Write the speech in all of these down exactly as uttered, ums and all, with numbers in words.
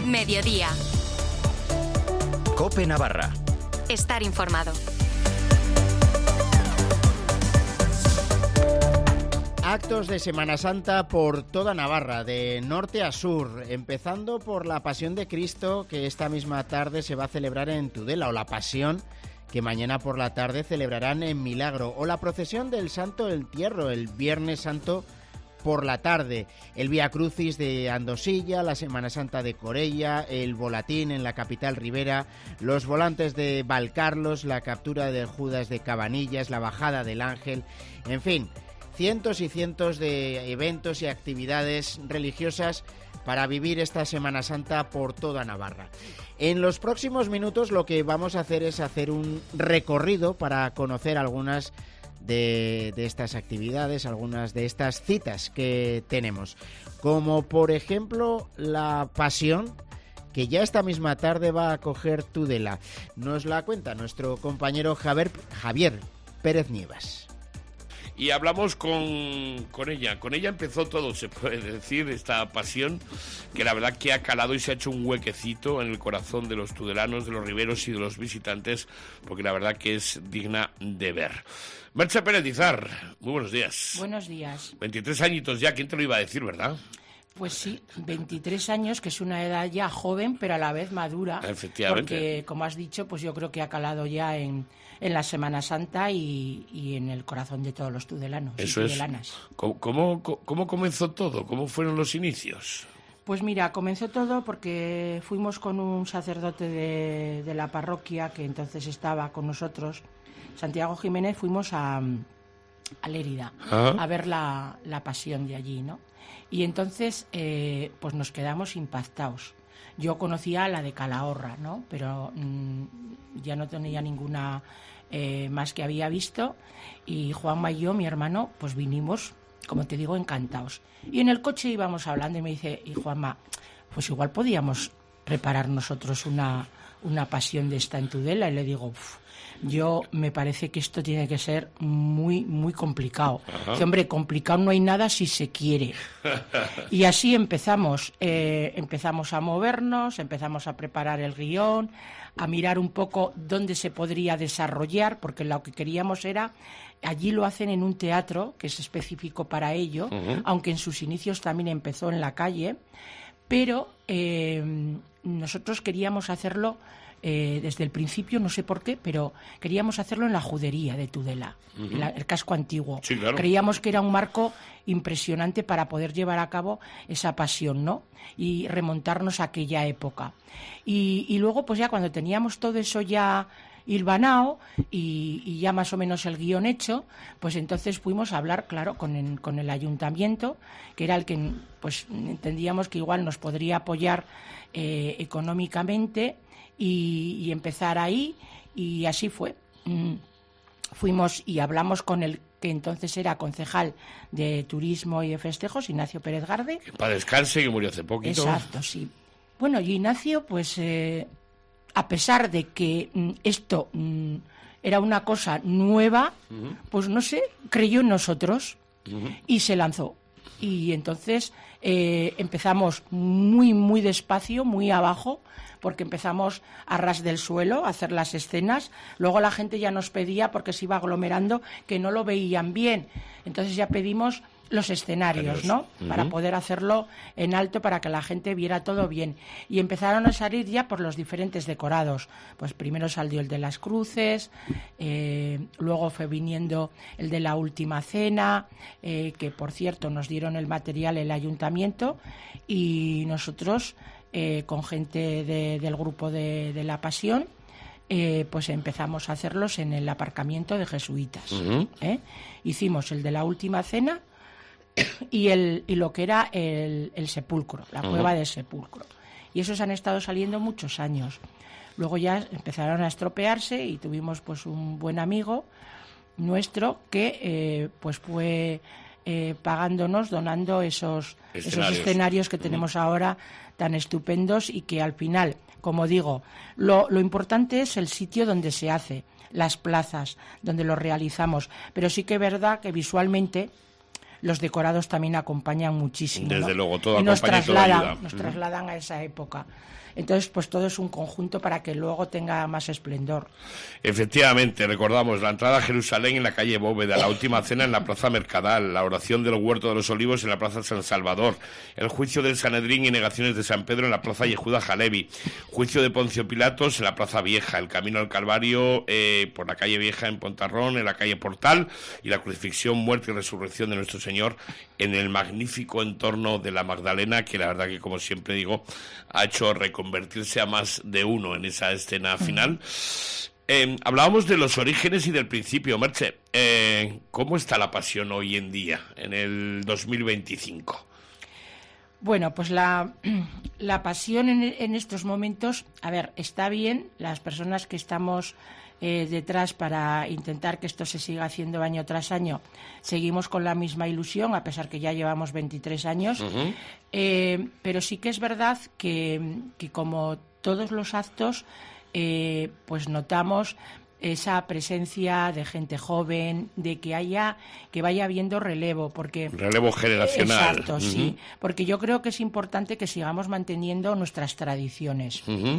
Mediodía. COPE Navarra. Estar informado. Actos de Semana Santa por toda Navarra, de norte a sur, empezando por la Pasión de Cristo, que esta misma tarde se va a celebrar en Tudela, o la Pasión, que mañana por la tarde celebrarán en Milagro, o la procesión del Santo Entierro, el Viernes Santo por la tarde, el Vía Crucis de Andosilla, la Semana Santa de Corella, el Volatín en la capital ribera, los volantes de Valcarlos, la captura del Judas de Cabanillas, la bajada del Ángel, en fin, cientos y cientos de eventos y actividades religiosas para vivir esta Semana Santa por toda Navarra. En los próximos minutos lo que vamos a hacer es hacer un recorrido para conocer algunas de, de estas actividades, algunas de estas citas que tenemos, como por ejemplo la Pasión, que ya esta misma tarde va a coger Tudela. Nos la cuenta nuestro compañero Javier, Javier Pérez Nievas. Y hablamos con, con ella. Con ella empezó todo, se puede decir, esta pasión, que la verdad que ha calado y se ha hecho un huequecito en el corazón de los tudelanos, de los riberos y de los visitantes, porque la verdad que es digna de ver. Merche Pérez Izar, muy buenos días. Buenos días. veintitrés añitos ya, ¿quién te lo iba a decir, verdad? Pues sí, veintitrés años, que es una edad ya joven, pero a la vez madura. Efectivamente. Porque, como has dicho, pues yo creo que ha calado ya en, en la Semana Santa y, y en el corazón de todos los tudelanos. Eso y es. tudelanas. ¿Cómo, cómo, ¿Cómo comenzó todo? ¿Cómo fueron los inicios? Pues mira, comenzó todo porque fuimos con un sacerdote de, de la parroquia que entonces estaba con nosotros, Santiago Jiménez, fuimos a, a Lérida ¿Ah? a ver la, la pasión de allí, ¿no? Y entonces, eh, pues nos quedamos impactados. Yo conocía la de Calahorra, ¿no? Pero mmm, ya no tenía ninguna eh, más que había visto. Y Juanma y yo, mi hermano, pues vinimos, como te digo, encantados. Y en el coche íbamos hablando y me dice, y Juanma, pues igual podíamos preparar nosotros una, una pasión de esta en Tudela. Y le digo, uff, yo me parece que esto tiene que ser muy, muy complicado. Que, hombre, complicado no hay nada si se quiere. Y así empezamos. Eh, empezamos a movernos, empezamos a preparar el guión, a mirar un poco dónde se podría desarrollar, porque lo que queríamos era, allí lo hacen en un teatro que es específico para ello, uh-huh. aunque en sus inicios también empezó en la calle, pero eh, nosotros queríamos hacerlo Eh, desde el principio, no sé por qué, pero queríamos hacerlo en la judería de Tudela, uh-huh. en la, el casco antiguo. Sí, claro. Creíamos que era un marco impresionante para poder llevar a cabo esa pasión, ¿no? Y remontarnos a aquella época. Y, y luego, pues ya cuando teníamos todo eso ya hilvanado y, y ya más o menos el guión hecho, pues entonces fuimos a hablar, claro, con el, con el ayuntamiento, que era el que pues entendíamos que igual nos podría apoyar eh, económicamente. Y, y empezar ahí, y así fue. Mm. Fuimos y hablamos con el que entonces era concejal de Turismo y de Festejos, Ignacio Pérez Garde. Que para descanse, que murió hace poquito. Exacto, sí. Bueno, y Ignacio, pues, eh, a pesar de que mm, esto mm, era una cosa nueva, uh-huh. pues no sé, creyó en nosotros uh-huh. y se lanzó. Y entonces eh, empezamos muy, muy despacio, muy abajo, porque empezamos a ras del suelo a hacer las escenas. Luego la gente ya nos pedía, porque se iba aglomerando, que no lo veían bien. Entonces ya pedimos los escenarios, ¿no? Uh-huh. Para poder hacerlo en alto, para que la gente viera todo bien. Y empezaron a salir ya por los diferentes decorados. Pues primero salió el de las cruces, eh, luego fue viniendo el de la última cena, eh, que por cierto nos dieron el material el ayuntamiento, y nosotros, eh, con gente de, del grupo de, de la Pasión, Eh, pues empezamos a hacerlos en el aparcamiento de jesuitas. Uh-huh. ¿eh? Hicimos el de la última cena y, el, y lo que era el, el sepulcro, la uh-huh. cueva del sepulcro. Y esos han estado saliendo muchos años. Luego ya empezaron a estropearse y tuvimos pues un buen amigo nuestro que eh, pues fue eh, pagándonos, donando esos escenarios, esos escenarios que tenemos uh-huh. ahora tan estupendos, y que al final, como digo, lo, lo importante es el sitio donde se hace, las plazas donde lo realizamos, pero sí que es verdad que visualmente los decorados también acompañan muchísimo. Desde ¿no? luego, todo y nos acompaña y todo ayuda. trasladan, nos trasladan a esa época. Entonces, pues todo es un conjunto para que luego tenga más esplendor. Efectivamente, recordamos la entrada a Jerusalén en la calle Bóveda, la última cena en la plaza Mercadal, la oración del Huerto de los Olivos en la plaza San Salvador, el juicio del Sanedrín y negaciones de San Pedro en la plaza Yehuda Jalevi, juicio de Poncio Pilatos en la plaza Vieja, el camino al Calvario eh, por la calle Vieja en Pontarrón, en la calle Portal, y la crucifixión, muerte y resurrección de nuestro Señor en el magnífico entorno de la Magdalena, que la verdad que, como siempre digo, ha hecho reconvertirse a más de uno en esa escena final. Eh, hablábamos de los orígenes y del principio. Merche, eh, ¿cómo está la pasión hoy en día, en el dos mil veinticinco? Bueno, pues la, la pasión en, en estos momentos, a ver, está bien, las personas que estamos eh, detrás para intentar que esto se siga haciendo año tras año, seguimos con la misma ilusión, a pesar que ya llevamos veintitrés años, uh-huh. eh, pero sí que es verdad que, que como todos los actos, eh, pues notamos esa presencia de gente joven, de que haya, que vaya habiendo relevo, porque relevo generacional. Exacto, uh-huh. sí, porque yo creo que es importante que sigamos manteniendo nuestras tradiciones. Uh-huh.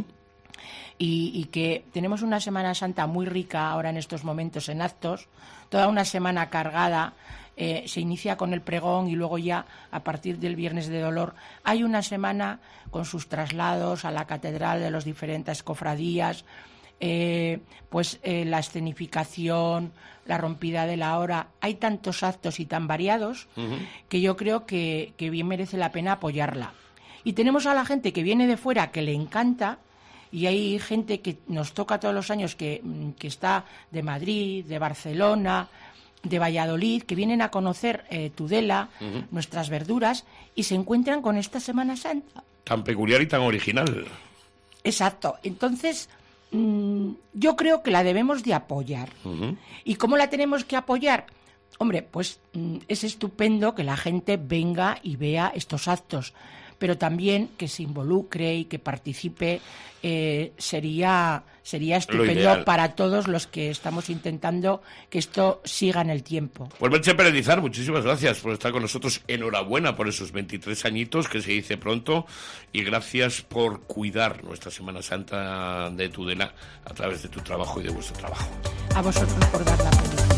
Y, y que tenemos una Semana Santa muy rica ahora en estos momentos en actos, toda una semana cargada. Eh, se inicia con el pregón y luego ya a partir del Viernes de Dolor hay una semana con sus traslados a la catedral de las diferentes cofradías. Eh, pues eh, la escenificación, la rompida de la hora, hay tantos actos y tan variados uh-huh. que yo creo que, que bien merece la pena apoyarla. Y tenemos a la gente que viene de fuera que le encanta, y hay gente que nos toca todos los años que, que está de Madrid, de Barcelona, de Valladolid, que vienen a conocer eh, Tudela, uh-huh. nuestras verduras, y se encuentran con esta Semana Santa. Tan peculiar y tan original. Exacto. Entonces, mmm, yo creo que la debemos de apoyar. Uh-huh. ¿Y cómo la tenemos que apoyar? Hombre, pues mmm, es estupendo que la gente venga y vea estos actos, pero también que se involucre y que participe eh, sería, sería estupendo para todos los que estamos intentando que esto siga en el tiempo. Pues Merche Pérez, muchísimas gracias por estar con nosotros. Enhorabuena por esos veintitrés añitos, que se dice pronto, y gracias por cuidar nuestra Semana Santa de Tudela a través de tu trabajo y de vuestro trabajo. A vosotros por dar la felicidad.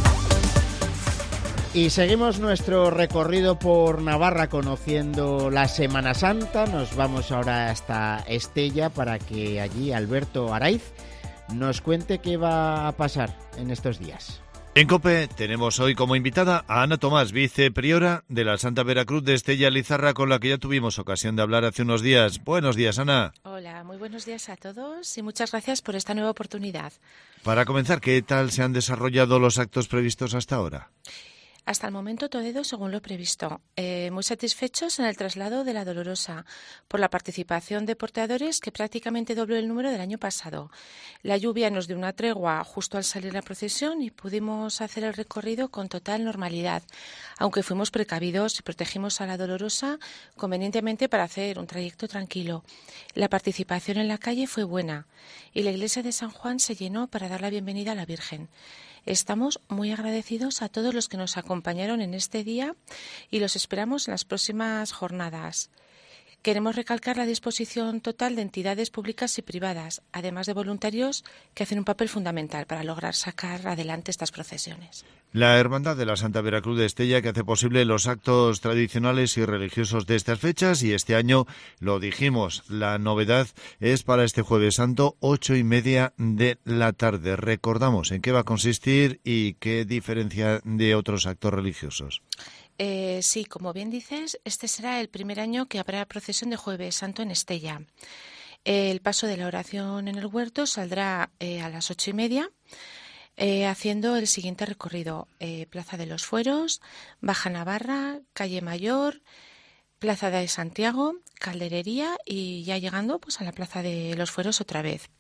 Y seguimos nuestro recorrido por Navarra conociendo la Semana Santa. Nos vamos ahora hasta Estella para que allí Alberto Araiz nos cuente qué va a pasar en estos días. En COPE tenemos hoy como invitada a Ana Tomás, vicepriora de la Santa Veracruz de Estella Lizarra, con la que ya tuvimos ocasión de hablar hace unos días. Buenos días, Ana. Hola, muy buenos días a todos y muchas gracias por esta nueva oportunidad. Para comenzar, ¿qué tal se han desarrollado los actos previstos hasta ahora? Hasta el momento todo ido según lo previsto. Eh, muy satisfechos en el traslado de la Dolorosa por la participación de porteadores, que prácticamente dobló el número del año pasado. La lluvia nos dio una tregua justo al salir la procesión y pudimos hacer el recorrido con total normalidad, aunque fuimos precavidos y protegimos a la Dolorosa convenientemente para hacer un trayecto tranquilo. La participación en la calle fue buena y la iglesia de San Juan se llenó para dar la bienvenida a la Virgen. Estamos muy agradecidos a todos los que nos acompañaron en este día y los esperamos en las próximas jornadas. Queremos recalcar la disposición total de entidades públicas y privadas, además de voluntarios que hacen un papel fundamental para lograr sacar adelante estas procesiones. La Hermandad de la Santa Veracruz de Estella, que hace posible los actos tradicionales y religiosos de estas fechas, y este año, lo dijimos, la novedad es para este Jueves Santo, ocho y media de la tarde. Recordamos en qué va a consistir y qué diferencia de otros actos religiosos. Eh, sí, como bien dices, este será el primer año que habrá procesión de Jueves Santo en Estella. El paso de la oración en el huerto saldrá eh, a las ocho y media, eh, haciendo el siguiente recorrido: eh, Plaza de los Fueros, Baja Navarra, Calle Mayor, Plaza de Santiago, Calderería y ya llegando pues a la Plaza de los Fueros otra vez.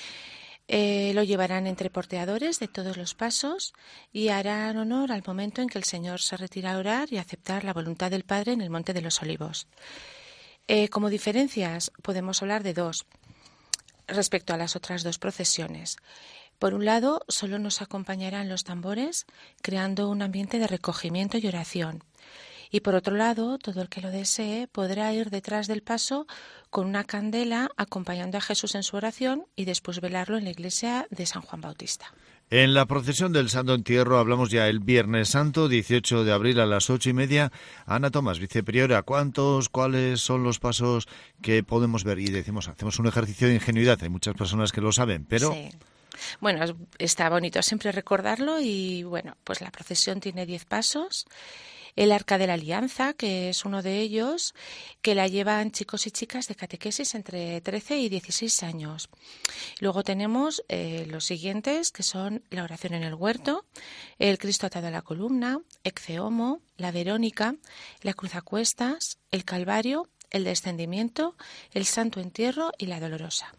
Eh, lo llevarán entre porteadores de todos los pasos y harán honor al momento en que el Señor se retira a orar y a aceptar la voluntad del Padre en el Monte de los Olivos. Eh, como diferencias podemos hablar de dos respecto a las otras dos procesiones. Por un lado, solo nos acompañarán los tambores, creando un ambiente de recogimiento y oración. Y por otro lado, todo el que lo desee podrá ir detrás del paso con una candela acompañando a Jesús en su oración y después velarlo en la iglesia de San Juan Bautista. En la procesión del Santo Entierro hablamos ya el Viernes Santo, dieciocho de abril a las ocho y media. Ana Tomás, vicepriora, ¿cuántos, cuáles son los pasos que podemos ver? Y decimos, hacemos un ejercicio de ingenuidad, hay muchas personas que lo saben, pero... Sí. Bueno, está bonito siempre recordarlo y bueno, pues la procesión tiene diez pasos. El Arca de la Alianza, que es uno de ellos, que la llevan chicos y chicas de catequesis entre trece y dieciséis años. Luego tenemos eh, los siguientes, que son la oración en el huerto, el Cristo atado a la columna, Ecce Homo, la Verónica, la cruz a cuestas, el Calvario, el descendimiento, el Santo Entierro y la Dolorosa.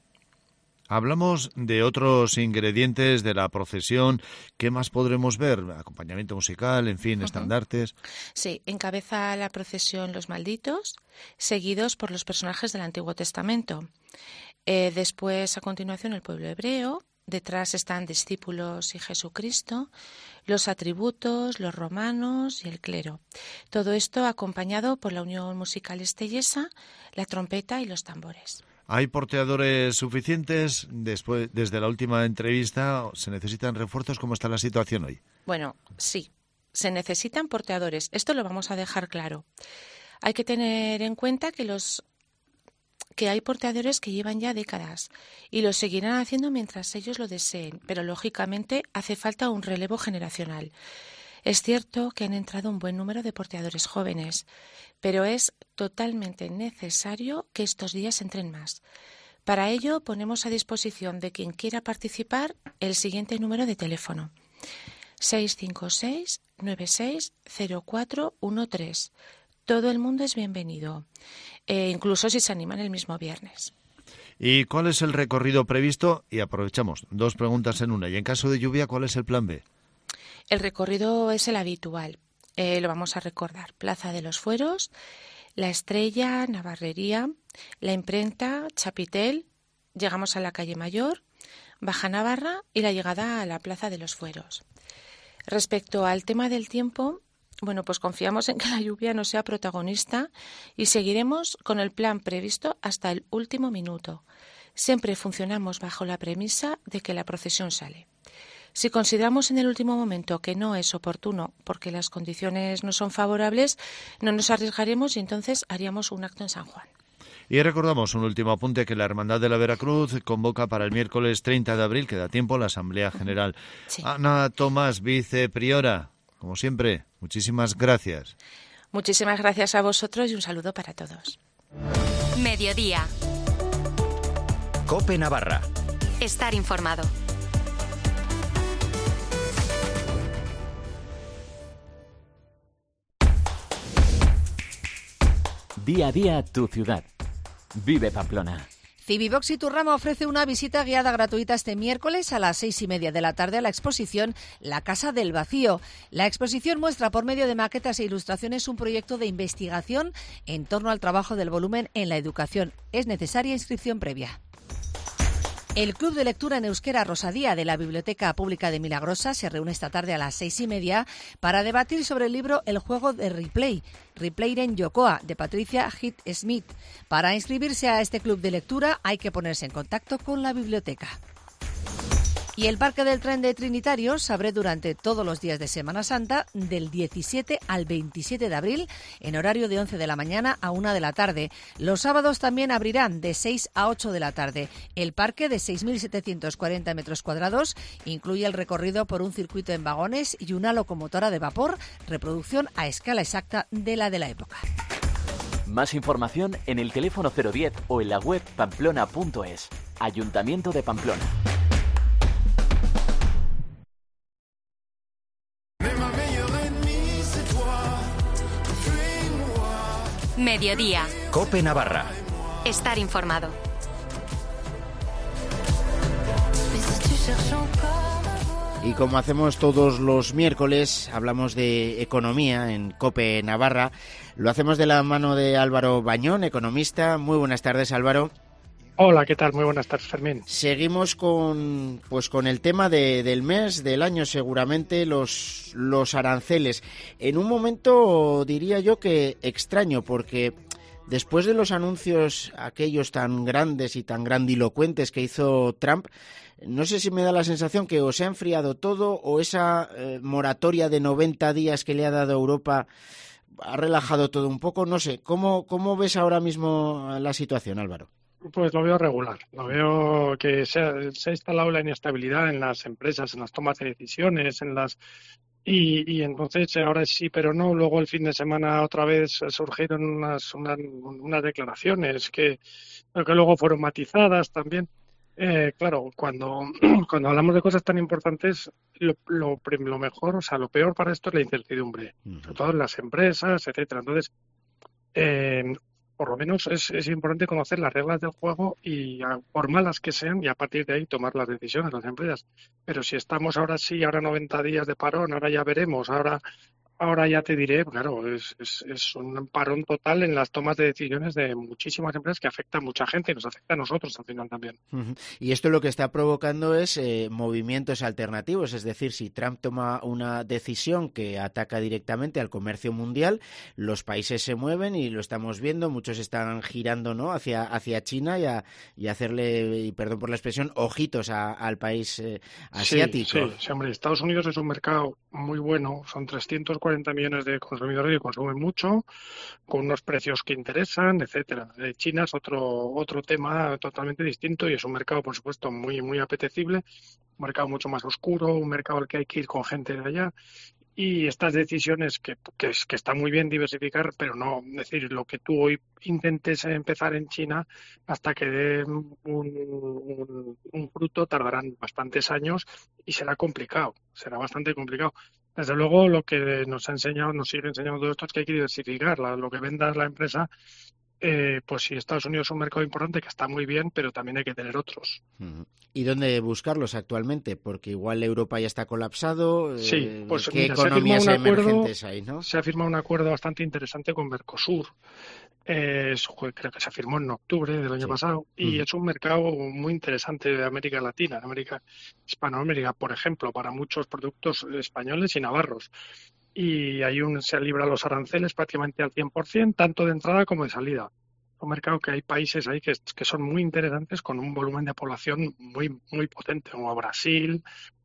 Hablamos de otros ingredientes de la procesión. ¿Qué más podremos ver? Acompañamiento musical, en fin, uh-huh. estandartes. Sí, encabeza la procesión los malditos, seguidos por los personajes del Antiguo Testamento. Eh, después, a continuación, el pueblo hebreo. Detrás están discípulos y Jesucristo, los atributos, los romanos y el clero. Todo esto acompañado por la Unión Musical Estellesa, la trompeta y los tambores. ¿Hay porteadores suficientes? Después, desde la última entrevista, ¿se necesitan refuerzos? ¿Cómo está la situación hoy? Bueno, sí, se necesitan porteadores. Esto lo vamos a dejar claro. Hay que tener en cuenta que los que hay porteadores que llevan ya décadas y lo seguirán haciendo mientras ellos lo deseen, pero lógicamente hace falta un relevo generacional. Es cierto que han entrado un buen número de porteadores jóvenes, pero es totalmente necesario que estos días entren más. Para ello ponemos a disposición de quien quiera participar el siguiente número de teléfono: seis cinco seis, nueve seis cero cuatro uno tres. Todo el mundo es bienvenido, eh, incluso si se animan el mismo viernes. ¿Y cuál es el recorrido previsto? Y aprovechamos, dos preguntas en una. Y en caso de lluvia, ¿cuál es el plan B? El recorrido es el habitual. Eh, lo vamos a recordar. Plaza de los Fueros, La Estrella, Navarrería, La Imprenta, Chapitel, llegamos a la calle Mayor, Baja Navarra y la llegada a la Plaza de los Fueros. Respecto al tema del tiempo, bueno, pues confiamos en que la lluvia no sea protagonista y seguiremos con el plan previsto hasta el último minuto. Siempre funcionamos bajo la premisa de que la procesión sale. Si consideramos en el último momento que no es oportuno porque las condiciones no son favorables, no nos arriesgaremos y entonces haríamos un acto en San Juan. Y recordamos un último apunte que la Hermandad de la Veracruz convoca para el miércoles treinta de abril, que da tiempo, la Asamblea General. Sí. Ana Tomás, vicepriora, como siempre, muchísimas gracias. Muchísimas gracias a vosotros y un saludo para todos. Mediodía. COPE Navarra. Estar informado. Día a día tu ciudad. Vive Pamplona. Civivox Iturrama ofrece una visita guiada gratuita este miércoles a las seis y media de la tarde a la exposición La Casa del Vacío. La exposición muestra por medio de maquetas e ilustraciones un proyecto de investigación en torno al trabajo del volumen en la educación. Es necesaria inscripción previa. El Club de Lectura en Euskera Rosadía de la Biblioteca Pública de Milagrosa se reúne esta tarde a las seis y media para debatir sobre el libro El juego de Ripley, Ripleiren Jokoa, de Patricia Heath Smith. Para inscribirse a este club de lectura hay que ponerse en contacto con la biblioteca. Y el Parque del Tren de Trinitarios abre durante todos los días de Semana Santa, del diecisiete al veintisiete de abril, en horario de once de la mañana a una de la tarde. Los sábados también abrirán de seis a ocho de la tarde. El parque, de seis mil setecientos cuarenta metros cuadrados, incluye el recorrido por un circuito en vagones y una locomotora de vapor, reproducción a escala exacta de la de la época. Más información en el teléfono cero diez o en la web pamplona punto es. Ayuntamiento de Pamplona. Mediodía. COPE Navarra. Estar informado. Y como hacemos todos los miércoles, hablamos de economía en COPE Navarra. Lo hacemos de la mano de Álvaro Bañón, economista. Muy buenas tardes, Álvaro. Hola, ¿qué tal? Muy buenas tardes, Fermín. Seguimos con pues con el tema de, del mes, del año seguramente, los, los aranceles. En un momento diría yo que extraño, porque después de los anuncios aquellos tan grandes y tan grandilocuentes que hizo Trump, no sé si me da la sensación que o se ha enfriado todo o esa eh, moratoria de noventa días que le ha dado a Europa ha relajado todo un poco. No sé, ¿cómo, cómo ves ahora mismo la situación, Álvaro? Pues lo veo regular, lo veo que se ha, se ha instalado la inestabilidad en las empresas, en las tomas de decisiones, en las y, y entonces ahora sí, pero no. Luego el fin de semana otra vez surgieron unas unas, unas declaraciones que, que luego fueron matizadas también. Eh, claro, cuando cuando hablamos de cosas tan importantes, lo, lo, lo mejor, o sea, lo peor para esto es la incertidumbre, uh-huh. sobre todo en las empresas, etcétera. Entonces, eh, por lo menos es, es importante conocer las reglas del juego y, por malas que sean, y a partir de ahí tomar las decisiones las empresas. Pero si estamos ahora sí, ahora noventa días de parón, ahora ya veremos, ahora ahora ya te diré, claro, es, es, es un parón total en las tomas de decisiones de muchísimas empresas que afecta a mucha gente y nos afecta a nosotros al final también. Uh-huh. Y esto lo que está provocando es eh, movimientos alternativos, es decir, si Trump toma una decisión que ataca directamente al comercio mundial, los países se mueven y lo estamos viendo, muchos están girando, ¿no?, hacia, hacia China y a, y a hacerle, y perdón por la expresión, ojitos a, al país eh, asiático. Sí, sí, sí, hombre, Estados Unidos es un mercado muy bueno, son trescientos cuarenta millones de consumidores que consumen mucho, con unos precios que interesan, etcétera. China es otro otro tema totalmente distinto y es un mercado, por supuesto, muy muy apetecible, un mercado mucho más oscuro, un mercado al que hay que ir con gente de allá. Y estas decisiones que, que, que está muy bien diversificar, pero no, es decir, lo que tú hoy intentes empezar en China hasta que dé un, un, un fruto tardarán bastantes años y será complicado, será bastante complicado. Desde luego, lo que nos ha enseñado, nos sigue enseñando todo esto es que hay que diversificar. La, lo que venda la empresa, eh, pues si Estados Unidos es un mercado importante, que está muy bien, pero también hay que tener otros. ¿Y dónde buscarlos actualmente? Porque igual Europa ya está colapsado. Sí, pues ¿qué mira, economías se emergentes hay, no? Se ha firmado un acuerdo bastante interesante con Mercosur. Eh, creo que se firmó en octubre del año sí. pasado y uh-huh. es un mercado muy interesante de América Latina, de América Hispanoamérica, por ejemplo, para muchos productos españoles y navarros. Y ahí un, se libran los aranceles prácticamente al cien por ciento, tanto de entrada como de salida. Un mercado que hay países ahí que, que son muy interesantes, con un volumen de población muy muy potente, como Brasil,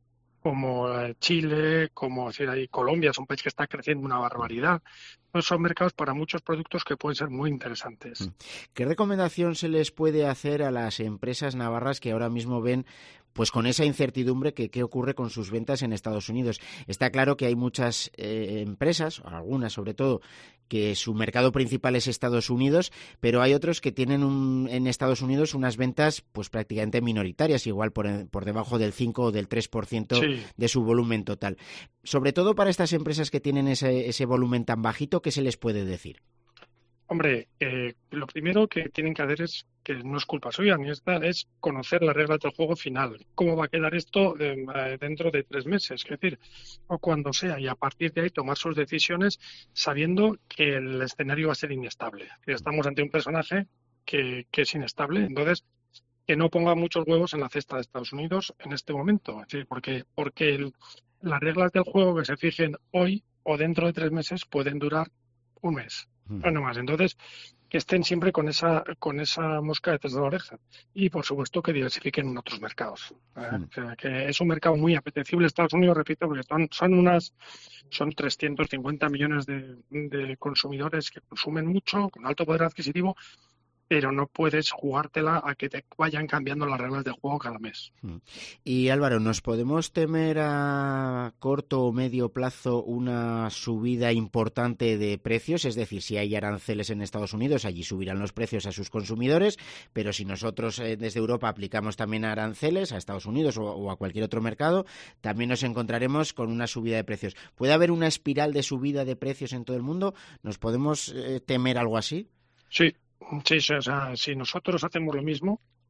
como Chile, como decir, ahí Colombia, es un país que está creciendo una barbaridad. Entonces son mercados para muchos productos que pueden ser muy interesantes. ¿Qué recomendación se les puede hacer a las empresas navarras que ahora mismo ven pues con esa incertidumbre que qué ocurre con sus ventas en Estados Unidos? Está claro que hay muchas eh, empresas, algunas sobre todo, que su mercado principal es Estados Unidos, pero hay otros que tienen un, en Estados Unidos unas ventas pues prácticamente minoritarias, igual por, por debajo del cinco o del tres por ciento sí. de su volumen total. Sobre todo para estas empresas que tienen ese, ese volumen tan bajito, ¿qué se les puede decir? Hombre, eh, lo primero que tienen que hacer es, que no es culpa suya ni esta, es conocer las reglas del juego final. ¿Cómo va a quedar esto eh, dentro de tres meses? Es decir, o cuando sea, y a partir de ahí tomar sus decisiones sabiendo que el escenario va a ser inestable. Estamos ante un personaje que, que es inestable, entonces que no ponga muchos huevos en la cesta de Estados Unidos en este momento. Es decir, porque, porque el, las reglas del juego que se fijen hoy o dentro de tres meses pueden durar un mes. No, no más. Entonces, que estén siempre con esa con esa mosca detrás de la oreja. Y, por supuesto, que diversifiquen en otros mercados. ¿eh? Mm. O sea, que es un mercado muy apetecible Estados Unidos, repito, porque son, son unas son trescientos cincuenta millones de, de consumidores que consumen mucho, con alto poder adquisitivo, pero no puedes jugártela a que te vayan cambiando las reglas de juego cada mes. Y Álvaro, ¿nos podemos temer a corto o medio plazo una subida importante de precios? Es decir, si hay aranceles en Estados Unidos, allí subirán los precios a sus consumidores, pero si nosotros eh, desde Europa aplicamos también aranceles a Estados Unidos o, o a cualquier otro mercado, también nos encontraremos con una subida de precios. ¿Puede haber una espiral de subida de precios en todo el mundo? ¿Nos podemos eh, temer algo así? Sí. Sí, o sea, si nosotros hacemos lo mismo,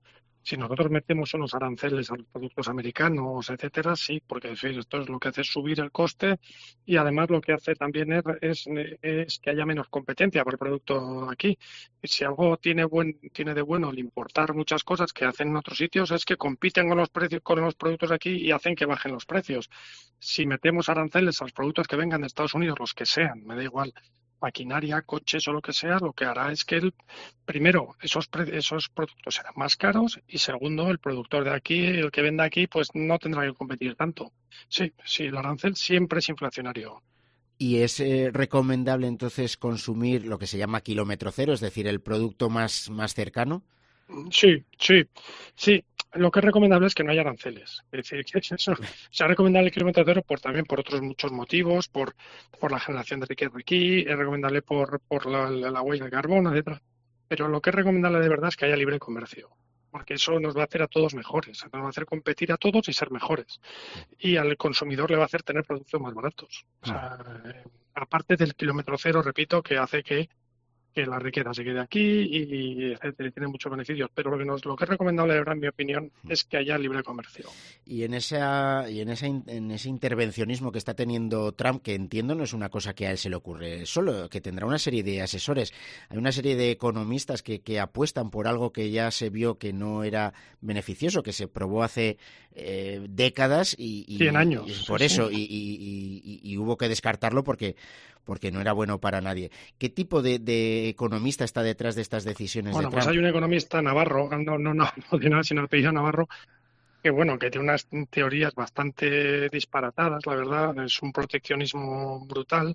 Si nosotros metemos unos aranceles a los productos americanos, etcétera, sí, porque en fin, esto es lo que hace es subir el coste y además lo que hace también es, es, es que haya menos competencia por el producto aquí. Y si algo tiene buen tiene de bueno el importar muchas cosas que hacen en otros sitios es que compiten con los precios con los productos aquí y hacen que bajen los precios. Si metemos aranceles a los productos que vengan de Estados Unidos, los que sean, me da igual, maquinaria, coches o lo que sea, lo que hará es que el, primero esos pre, esos productos serán más caros y segundo el productor de aquí, el que venda aquí, pues no tendrá que competir tanto. Sí, sí, el arancel siempre es inflacionario. ¿Y es eh, recomendable entonces consumir lo que se llama kilómetro cero, es decir, el producto más, más cercano? Sí, sí, sí. Lo que es recomendable es que no haya aranceles. Es decir, que eso se ha recomendado el kilómetro cero por, también por otros muchos motivos, por, por la generación de riqueza aquí, es recomendable por, por la, la, la huella de carbono, etcétera. Pero lo que es recomendable de verdad es que haya libre comercio, porque eso nos va a hacer a todos mejores, nos va a hacer competir a todos y ser mejores. Y al consumidor le va a hacer tener productos más baratos. O sea, eh, aparte del kilómetro cero, repito, que hace que que la riqueza se quede aquí y, etcétera, y tiene muchos beneficios. Pero lo que, nos, lo que es recomendable, de verdad, en mi opinión, es que haya libre comercio. Y en esa y en, esa, en ese intervencionismo que está teniendo Trump, que entiendo no es una cosa que a él se le ocurre solo, que tendrá una serie de asesores. Hay una serie de economistas que, que apuestan por algo que ya se vio que no era beneficioso, que se probó hace eh, décadas y, y, cien años. Y por sí, eso, sí. Y, y, y, y hubo que descartarlo porque... porque no era bueno para nadie. ¿Qué tipo de, de economista está detrás de estas decisiones Bueno, de Trump? pues hay un economista navarro, no, no, no, no tiene nada sino el apellido Navarro, que bueno, que tiene unas teorías bastante disparatadas, la verdad, es un proteccionismo brutal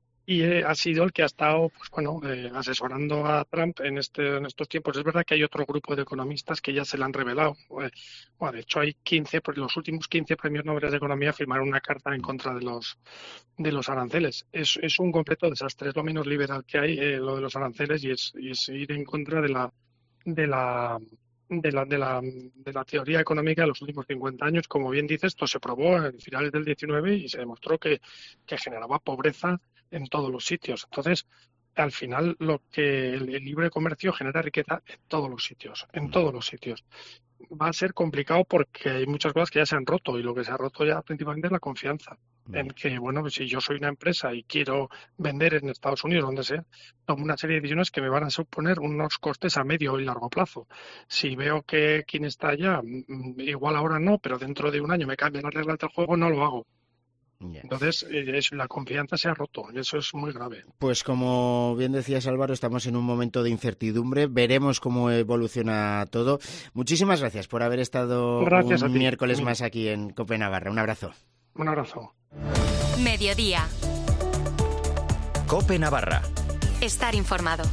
y eh, ha sido el que ha estado, pues bueno, eh, asesorando a Trump en este en estos tiempos. Es verdad que hay otro grupo de economistas que ya se le han revelado. Eh, bueno, de hecho hay quince, pues los últimos quince premios Nobel de Economía firmaron una carta en contra de los de los aranceles. Es, es un completo desastre, es lo menos liberal que hay, eh, lo de los aranceles, y es, y es ir en contra de la de la de la, de la de la teoría económica de los últimos cincuenta años. Como bien dices, esto se probó a finales del diecinueve y se demostró que, que generaba pobreza en todos los sitios. Entonces, al final, lo que el, el libre comercio genera riqueza en todos los sitios, en todos los sitios. Va a ser complicado porque hay muchas cosas que ya se han roto y lo que se ha roto ya principalmente es la confianza. En que, bueno, si yo soy una empresa y quiero vender en Estados Unidos, donde sea, tomo una serie de decisiones que me van a suponer unos costes a medio y largo plazo. Si veo que quien está allá, igual ahora no, pero dentro de un año me cambian las reglas del juego, no lo hago. Entonces, es, la confianza se ha roto y eso es muy grave. Pues como bien decías, Álvaro, estamos en un momento de incertidumbre. Veremos cómo evoluciona todo. Muchísimas gracias por haber estado gracias un a ti. miércoles Mira. más aquí en Cope Navarra. Un abrazo. Un abrazo. Mediodía. Cope Navarra. Estar informado.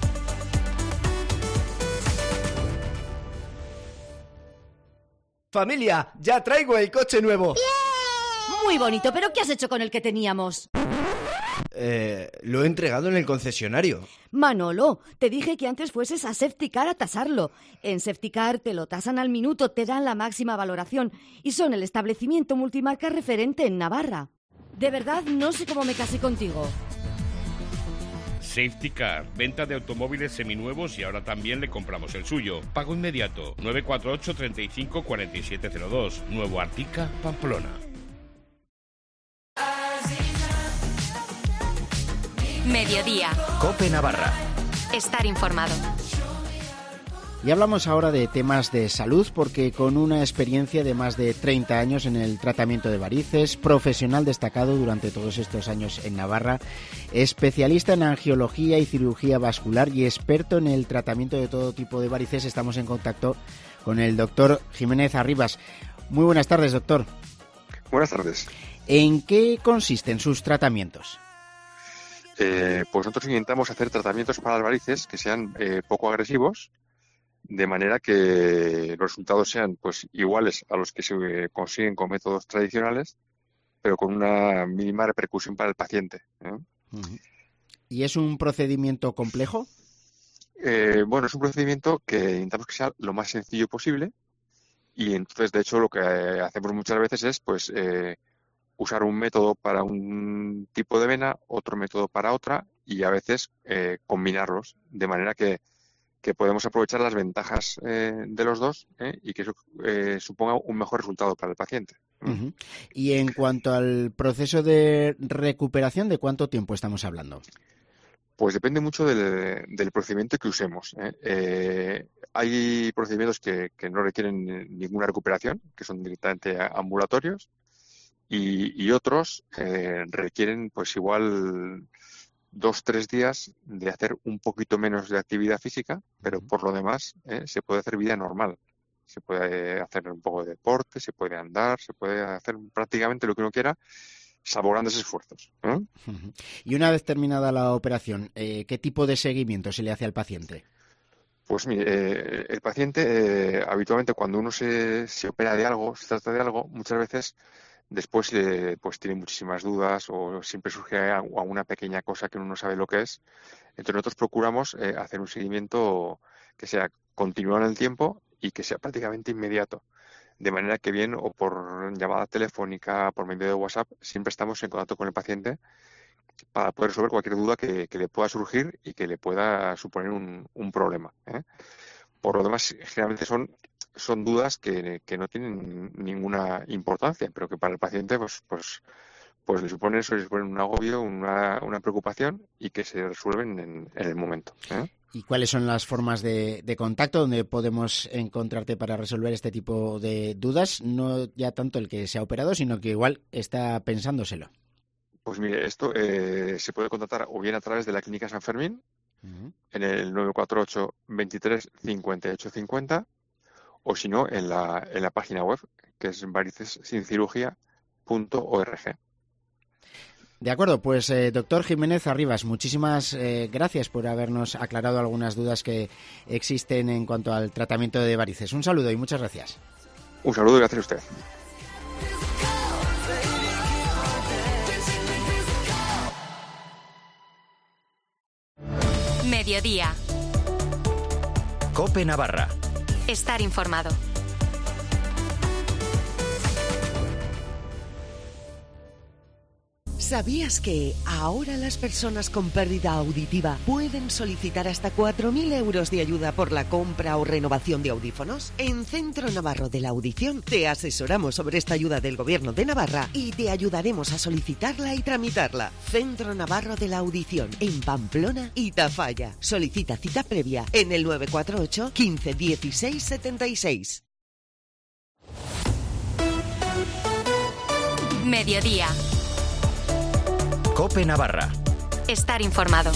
Familia, ya traigo el coche nuevo. Muy bonito, pero ¿qué has hecho con el que teníamos? Eh, lo he entregado en el concesionario. Manolo, te dije que antes fueses a Safetycar a tasarlo. En Safetycar te lo tasan al minuto, te dan la máxima valoración y son el establecimiento multimarca referente en Navarra. De verdad, no sé cómo me casé contigo. Safetycar, venta de automóviles seminuevos y ahora también le compramos el suyo. Pago inmediato, nueve cuatro ocho, treinta y cinco, cuarenta y siete cero dos, Nuevo Artica, Pamplona. Mediodía. Cope Navarra. Estar informado. Y hablamos ahora de temas de salud porque con una experiencia de más de treinta años en el tratamiento de varices, profesional destacado durante todos estos años en Navarra, especialista en angiología y cirugía vascular y experto en el tratamiento de todo tipo de varices, estamos en contacto con el doctor Jiménez Arribas. Muy buenas tardes, doctor. Buenas tardes. ¿En qué consisten sus tratamientos? Eh, pues nosotros intentamos hacer tratamientos para las varices que sean eh, poco agresivos, de manera que los resultados sean pues iguales a los que se eh, consiguen con métodos tradicionales, pero con una mínima repercusión para el paciente, ¿eh? Uh-huh. ¿Y es un procedimiento complejo? Eh, bueno, es un procedimiento que intentamos que sea lo más sencillo posible y entonces, de hecho, lo que eh, hacemos muchas veces es pues eh, usar un método para un tipo de vena, otro método para otra y a veces eh, combinarlos, de manera que que podemos aprovechar las ventajas eh, de los dos eh, y que eso eh, suponga un mejor resultado para el paciente. Uh-huh. Y en cuanto al proceso de recuperación, ¿de cuánto tiempo estamos hablando? Pues depende mucho del, del procedimiento que usemos. ¿eh? Eh, hay procedimientos que, que no requieren ninguna recuperación, que son directamente ambulatorios, y, y otros eh, requieren pues igual dos, tres días de hacer un poquito menos de actividad física, pero por lo demás eh, se puede hacer vida normal. Se puede hacer un poco de deporte, se puede andar, se puede hacer prácticamente lo que uno quiera, salvo grandes esfuerzos. ¿eh? Uh-huh. Y una vez terminada la operación, eh, ¿qué tipo de seguimiento se le hace al paciente? Pues mire, eh, el paciente eh, habitualmente cuando uno se, se opera de algo, se trata de algo, muchas veces después eh, pues tiene muchísimas dudas o siempre surge alguna pequeña cosa que uno no sabe lo que es. Entonces nosotros procuramos eh, hacer un seguimiento que sea continuado en el tiempo y que sea prácticamente inmediato. De manera que bien o por llamada telefónica, por medio de WhatsApp, siempre estamos en contacto con el paciente para poder resolver cualquier duda que, que le pueda surgir y que le pueda suponer un, un problema. ¿eh? Por lo demás, generalmente son, son dudas que, que no tienen ninguna importancia, pero que para el paciente pues, pues, pues le suponen eso, le suponen un agobio, una, una preocupación y que se resuelven en, en el momento. ¿eh? ¿Y cuáles son las formas de, de contacto donde podemos encontrarte para resolver este tipo de dudas? No ya tanto el que se ha operado, sino que igual está pensándoselo. Pues mire, esto eh, se puede contactar o bien a través de la Clínica San Fermín, uh-huh. en el nueve cuatro ocho, veintitrés, cincuenta y ocho cincuenta, o si no, en la, en la página web, que es varices sin cirugía punto org. De acuerdo, pues eh, doctor Jiménez Arribas, muchísimas eh, gracias por habernos aclarado algunas dudas que existen en cuanto al tratamiento de varices. Un saludo y muchas gracias. Un saludo y gracias a usted. Mediodía. COPE Navarra. Estar informado. ¿Sabías que ahora las personas con pérdida auditiva pueden solicitar hasta cuatro mil euros de ayuda por la compra o renovación de audífonos? En Centro Navarro de la Audición te asesoramos sobre esta ayuda del Gobierno de Navarra y te ayudaremos a solicitarla y tramitarla. Centro Navarro de la Audición, en Pamplona y Tafalla. Solicita cita previa en el nueve cuatro ocho, quince, dieciséis, setenta y seis. Mediodía. COPE Navarra. Estar informado.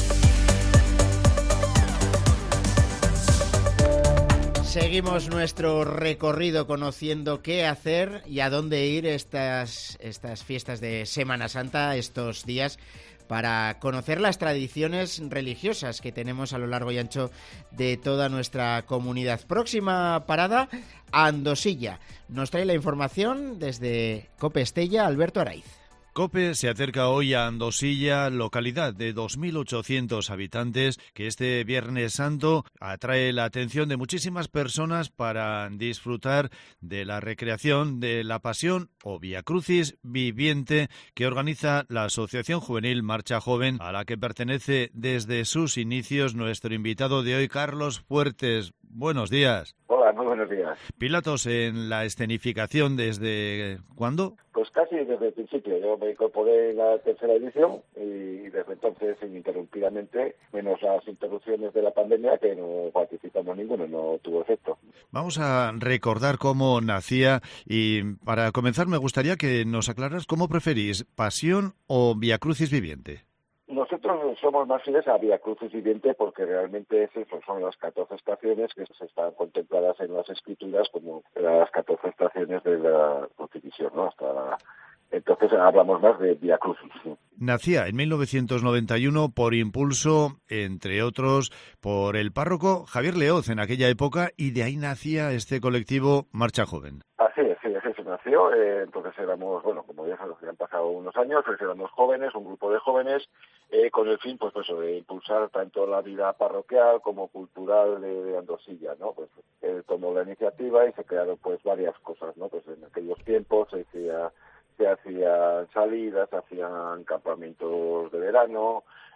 Seguimos nuestro recorrido conociendo qué hacer y a dónde ir estas, estas fiestas de Semana Santa, estos días, para conocer las tradiciones religiosas que tenemos a lo largo y ancho de toda nuestra comunidad. Próxima parada, Andosilla. Nos trae la información desde COPE Estella, Alberto Araiz. COPE se acerca hoy a Andosilla, localidad de dos mil ochocientos habitantes, que este Viernes Santo atrae la atención de muchísimas personas para disfrutar de la recreación de la Pasión o Vía Crucis viviente que organiza la Asociación Juvenil Marcha Joven, a la que pertenece desde sus inicios nuestro invitado de hoy, Carlos Fuertes. Buenos días. Hola, muy buenos días. Pilatos en la escenificación, ¿desde cuándo? Pues casi desde el principio. Yo me incorporé en la tercera edición y desde entonces ininterrumpidamente, menos las interrupciones de la pandemia, que no participamos ninguno, no tuvo efecto. Vamos a recordar cómo nacía y para comenzar me gustaría que nos aclaras cómo preferís, Pasión o Vía Crucis viviente. Nosotros somos más fieles a Vía Crucis viviente porque realmente es eso, son las catorce estaciones que se están contempladas en las escrituras como las catorce estaciones de la crucifixión, ¿no? Hasta la... Entonces hablamos más de Vía Crucis. Sí. Nacía en mil novecientos noventa y uno por impulso, entre otros, por el párroco Javier Leoz en aquella época, y de ahí nacía este colectivo Marcha Joven. Así es, sí, así se nació. Eh, entonces éramos, bueno, como ya sabes, han pasado unos años, pues éramos jóvenes, un grupo de jóvenes, eh, con el fin, pues, pues de impulsar tanto la vida parroquial como cultural de, de Andosilla, ¿no? Pues él tomó la iniciativa y se crearon, pues, varias cosas, ¿no? Pues en aquellos tiempos se hacía... se hacían salidas, se hacían campamentos de verano,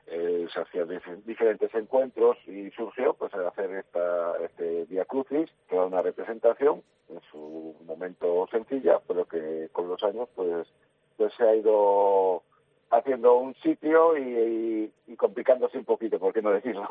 eh, se hacían diferentes encuentros y surgió pues hacer esta este Vía Crucis, que era una representación en su momento sencilla, pero que con los años pues pues se ha ido haciendo un sitio y, y, y complicándose un poquito, ¿por qué no decirlo?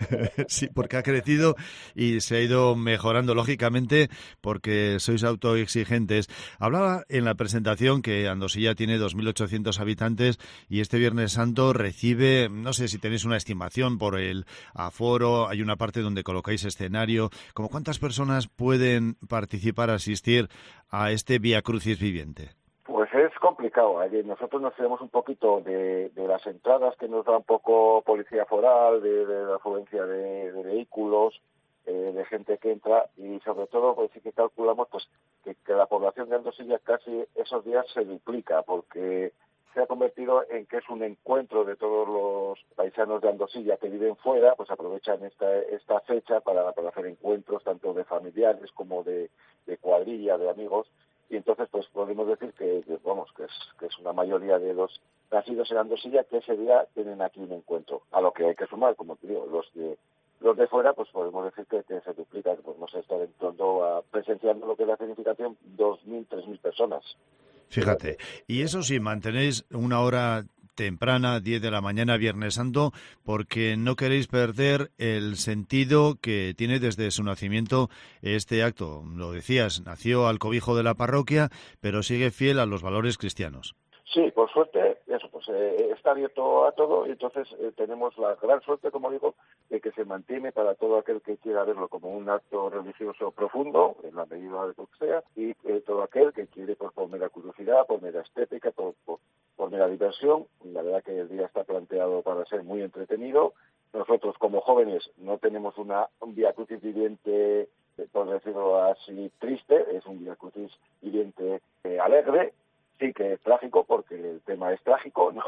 Sí, porque ha crecido y se ha ido mejorando, lógicamente, porque sois autoexigentes. Hablaba en la presentación que Andosilla tiene dos mil ochocientos habitantes y este Viernes Santo recibe, no sé si tenéis una estimación por el aforo, hay una parte donde colocáis escenario, ¿como cuántas personas pueden participar, asistir a este Vía Crucis viviente? Pues es complicado. Nosotros nos tenemos un poquito de, de las entradas que nos da un poco policía foral, de, de la afluencia de, de vehículos, eh, de gente que entra y sobre todo pues sí que calculamos pues que, que la población de Andosilla casi esos días se duplica porque se ha convertido en que es un encuentro de todos los paisanos de Andosilla que viven fuera, pues aprovechan esta esta fecha para, para hacer encuentros tanto de familiares como de, de cuadrilla, de amigos. Y entonces pues podemos decir que, que vamos que es que es una mayoría de los nacidos en Andosilla que ese día tienen aquí un encuentro, a lo que hay que sumar, como te digo, los de los de fuera pues podemos decir que, que se duplican, pues no sé, estar en torno a presenciando lo que es la significación dos mil, tres mil personas. Fíjate, y eso sí, mantenéis una hora temprana, diez de la mañana, Viernes Santo, porque no queréis perder el sentido que tiene desde su nacimiento este acto. Lo decías, nació al cobijo de la parroquia, pero sigue fiel a los valores cristianos. Sí, por suerte, eso, pues eh, está abierto a todo y entonces eh, tenemos la gran suerte, como digo, de que se mantiene para todo aquel que quiera verlo como un acto religioso profundo, en la medida de lo que sea, y eh, todo aquel que quiere pues, por mera curiosidad, por mera estética, por, por, por mera diversión. La verdad que el día está planteado para ser muy entretenido. Nosotros, como jóvenes, no tenemos una, un Vía Crucis viviente, eh, por decirlo así, triste, es un Vía Crucis viviente eh, alegre. Sí que es trágico, porque el tema es trágico, ¿no?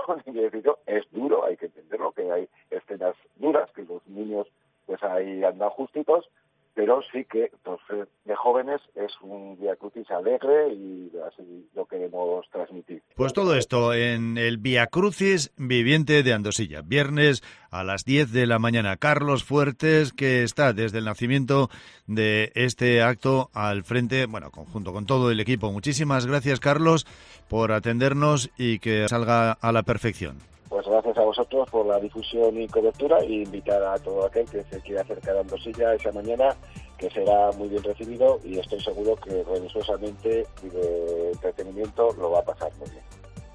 Es duro, hay que entenderlo, que hay escenas duras, que los niños pues ahí andan justitos, pero sí que pues, de jóvenes es un Vía Crucis alegre y así lo queremos transmitir. Pues todo esto en el Vía Crucis viviente de Andosilla, viernes a las diez de la mañana. Carlos Fuertes, que está desde el nacimiento de este acto al frente, bueno, junto con todo el equipo. Muchísimas gracias, Carlos, por atendernos y que salga a la perfección. Pues gracias a vosotros por la difusión y cobertura y invitar a todo aquel que se quiera acercar a Andosilla esa mañana, que será muy bien recibido y estoy seguro que religiosamente y de entretenimiento lo va a pasar muy bien.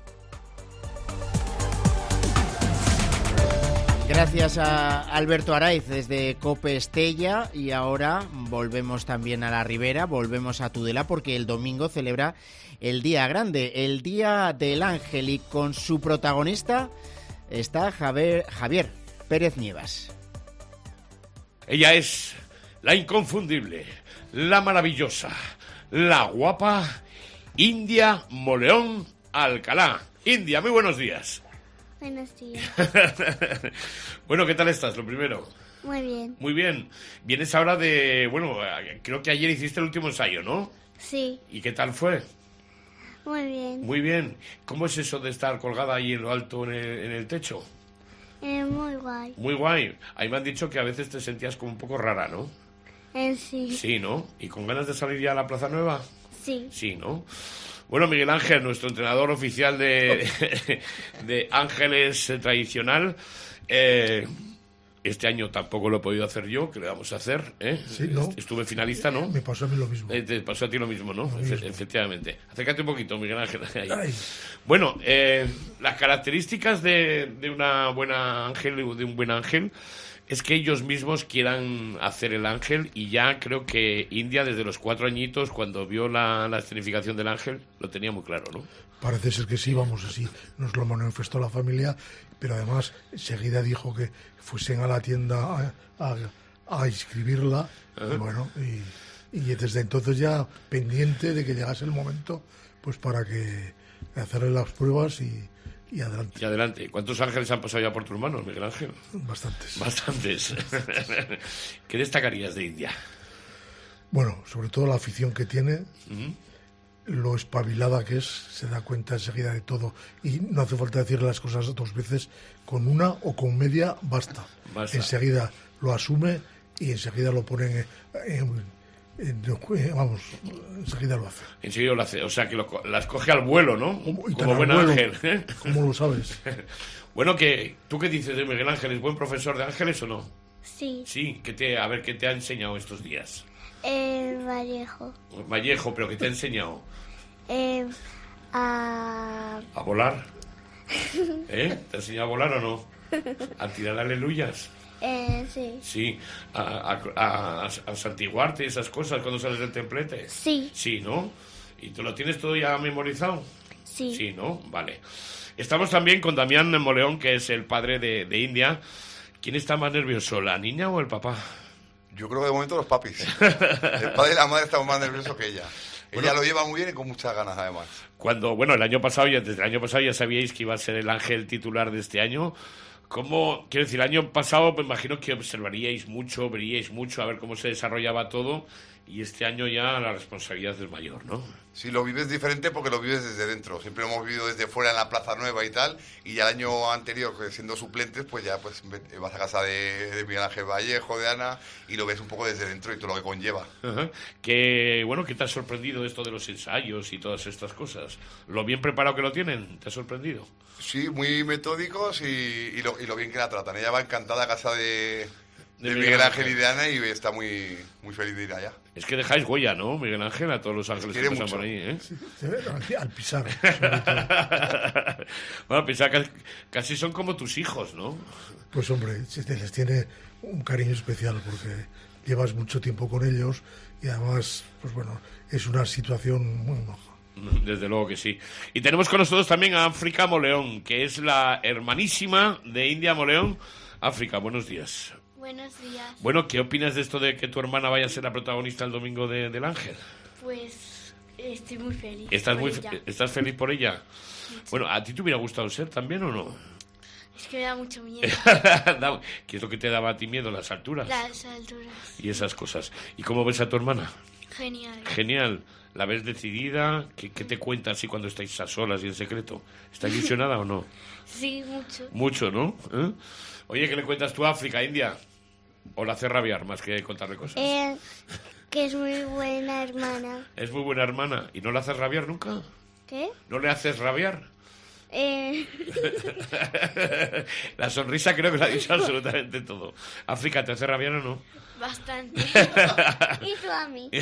Gracias a Alberto Araiz desde Cope Estella y ahora volvemos también a la Ribera, volvemos a Tudela porque el domingo celebra el Día Grande, el Día del Ángel y con su protagonista está Javier, Javier Pérez Nievas. Ella es la inconfundible, la maravillosa, la guapa India Moleón Alcalá. India, muy buenos días. Buenos días. Bueno, ¿qué tal estás? Lo primero. Muy bien. Muy bien. Vienes ahora de... Bueno, creo que ayer hiciste el último ensayo, ¿no? Sí. ¿Y qué tal fue? Muy bien. Muy bien. ¿Cómo es eso de estar colgada ahí en lo alto en el, en el techo? Eh, muy guay. Muy guay. Ahí me han dicho que a veces te sentías como un poco rara, ¿no? Eh, sí. Sí, ¿no? ¿Y con ganas de salir ya a la Plaza Nueva? Sí. Sí, ¿no? Bueno, Miguel Ángel, nuestro entrenador oficial de, de Ángeles tradicional, eh, este año tampoco lo he podido hacer yo, ¿qué le vamos a hacer? ¿Eh? Sí, ¿no? Estuve finalista, ¿no? Me pasó a mí lo mismo. Eh, te pasó a ti lo mismo, ¿no? Lo Efe- mismo. Efectivamente. Acércate un poquito, Miguel Ángel. Ahí. Ay. Bueno, eh, las características de, de una buena ángel, de un buen ángel, es que ellos mismos quieran hacer el ángel y ya creo que India desde los cuatro añitos, cuando vio la, la escenificación del ángel, lo tenía muy claro, ¿no? Parece ser que sí, vamos, así nos lo manifestó la familia, pero además enseguida dijo que fuesen a la tienda a, a, a inscribirla, Ajá. bueno, y, y desde entonces ya pendiente de que llegase el momento, pues para que hacerle las pruebas y, y adelante. Y adelante. ¿Cuántos ángeles han pasado ya por tus manos, Miguel Ángel? Bastantes. Bastantes. ¿Qué destacarías de India? Bueno, sobre todo la afición que tiene, Ujú. lo espabilada que es, se da cuenta enseguida de todo y no hace falta decirle las cosas dos veces, con una o con media basta. basta. Enseguida lo asume y enseguida lo pone en, en, en, vamos, enseguida lo hace. Enseguida lo hace, o sea que lo, las coge al vuelo, ¿no? Como, Como buen vuelo, ángel. ¿eh? ¿Cómo lo sabes? Bueno, que ¿tú qué dices de Miguel Ángel? ¿Es buen profesor de ángeles o no? Sí. Sí, que te, a ver, ¿qué te ha enseñado estos días? El Vallejo. Vallejo, pero ¿qué te ha enseñado? Eh, a... ¿A volar? ¿Eh? ¿Te ha enseñado a volar o no? ¿A tirar aleluyas? Eh, sí. Sí. ¿A, a, a, a santiguarte esas cosas cuando sales del templete? Sí. Sí, ¿no? ¿Y tú lo tienes todo ya memorizado? Sí. Sí, ¿no? Vale. Estamos también con Damián Moleón, que es el padre de, de India. ¿Quién está más nervioso, la niña o el papá? Yo creo que de momento los papis. El padre y la madre están más nerviosos que ella. Ella bueno, lo lleva muy bien y con muchas ganas, además. Cuando, bueno, el año pasado, ya desde el año pasado ya sabíais que iba a ser el ángel titular de este año. ¿Cómo, quiero decir, el año pasado me imagino que observaríais mucho, veríais mucho a ver cómo se desarrollaba todo, y este año ya la responsabilidad es mayor, ¿no? Sí, lo vives diferente porque lo vives desde dentro. Siempre lo hemos vivido desde fuera en la Plaza Nueva y tal, y ya el año anterior, siendo suplentes, pues ya pues vas a casa de, de Miguel Ángel Vallejo, de Ana, y lo ves un poco desde dentro y todo lo que conlleva. Ajá. Que, bueno, ¿qué te ha sorprendido esto de los ensayos y todas estas cosas? ¿Lo bien preparado que lo tienen? ¿Te ha sorprendido? Sí, muy metódicos y, y, lo, y lo bien que la tratan. Ella va encantada a casa de... De, de Miguel Ángel y de Ana y está muy muy feliz de ir allá. Es que dejáis huella, ¿no, Miguel Ángel? A todos los ángeles que pasan por ahí, ¿eh? Sí, sí, al pisar. Bueno, pisar casi, casi son como tus hijos, ¿no? Pues hombre, les tiene un cariño especial porque llevas mucho tiempo con ellos y además, pues bueno, es una situación muy maja. Desde luego que sí. Y tenemos con nosotros también a África Moleón, que es la hermanísima de India Moleón. África, buenos días. Buenos días. Bueno, ¿qué opinas de esto de que tu hermana vaya a ser la protagonista el domingo de, del Ángel? Pues estoy muy feliz. ¿Estás, por muy, ella. ¿Estás feliz por ella? Sí. Bueno, ¿a ti te hubiera gustado ser también o no? Es que me da mucho miedo. ¿Qué es lo que te daba a ti miedo? ¿Las alturas? Las alturas. Y esas cosas. ¿Y cómo ves a tu hermana? Genial. Genial. ¿La ves decidida? ¿Qué, qué te cuenta así cuando estáis a solas y en secreto? ¿Está ilusionada o no? Sí, mucho. Mucho, ¿no? ¿Eh? Oye, ¿qué le cuentas tú a África, India? ¿O la hace rabiar más que contarle cosas? Eh, que es muy buena hermana. ¿Es muy buena hermana? ¿Y no la haces rabiar nunca? ¿Qué? ¿No le haces rabiar? Eh... La sonrisa creo que lo ha dicho absolutamente todo. África, ¿te hace rabiar o no? Bastante. Y tú a mí.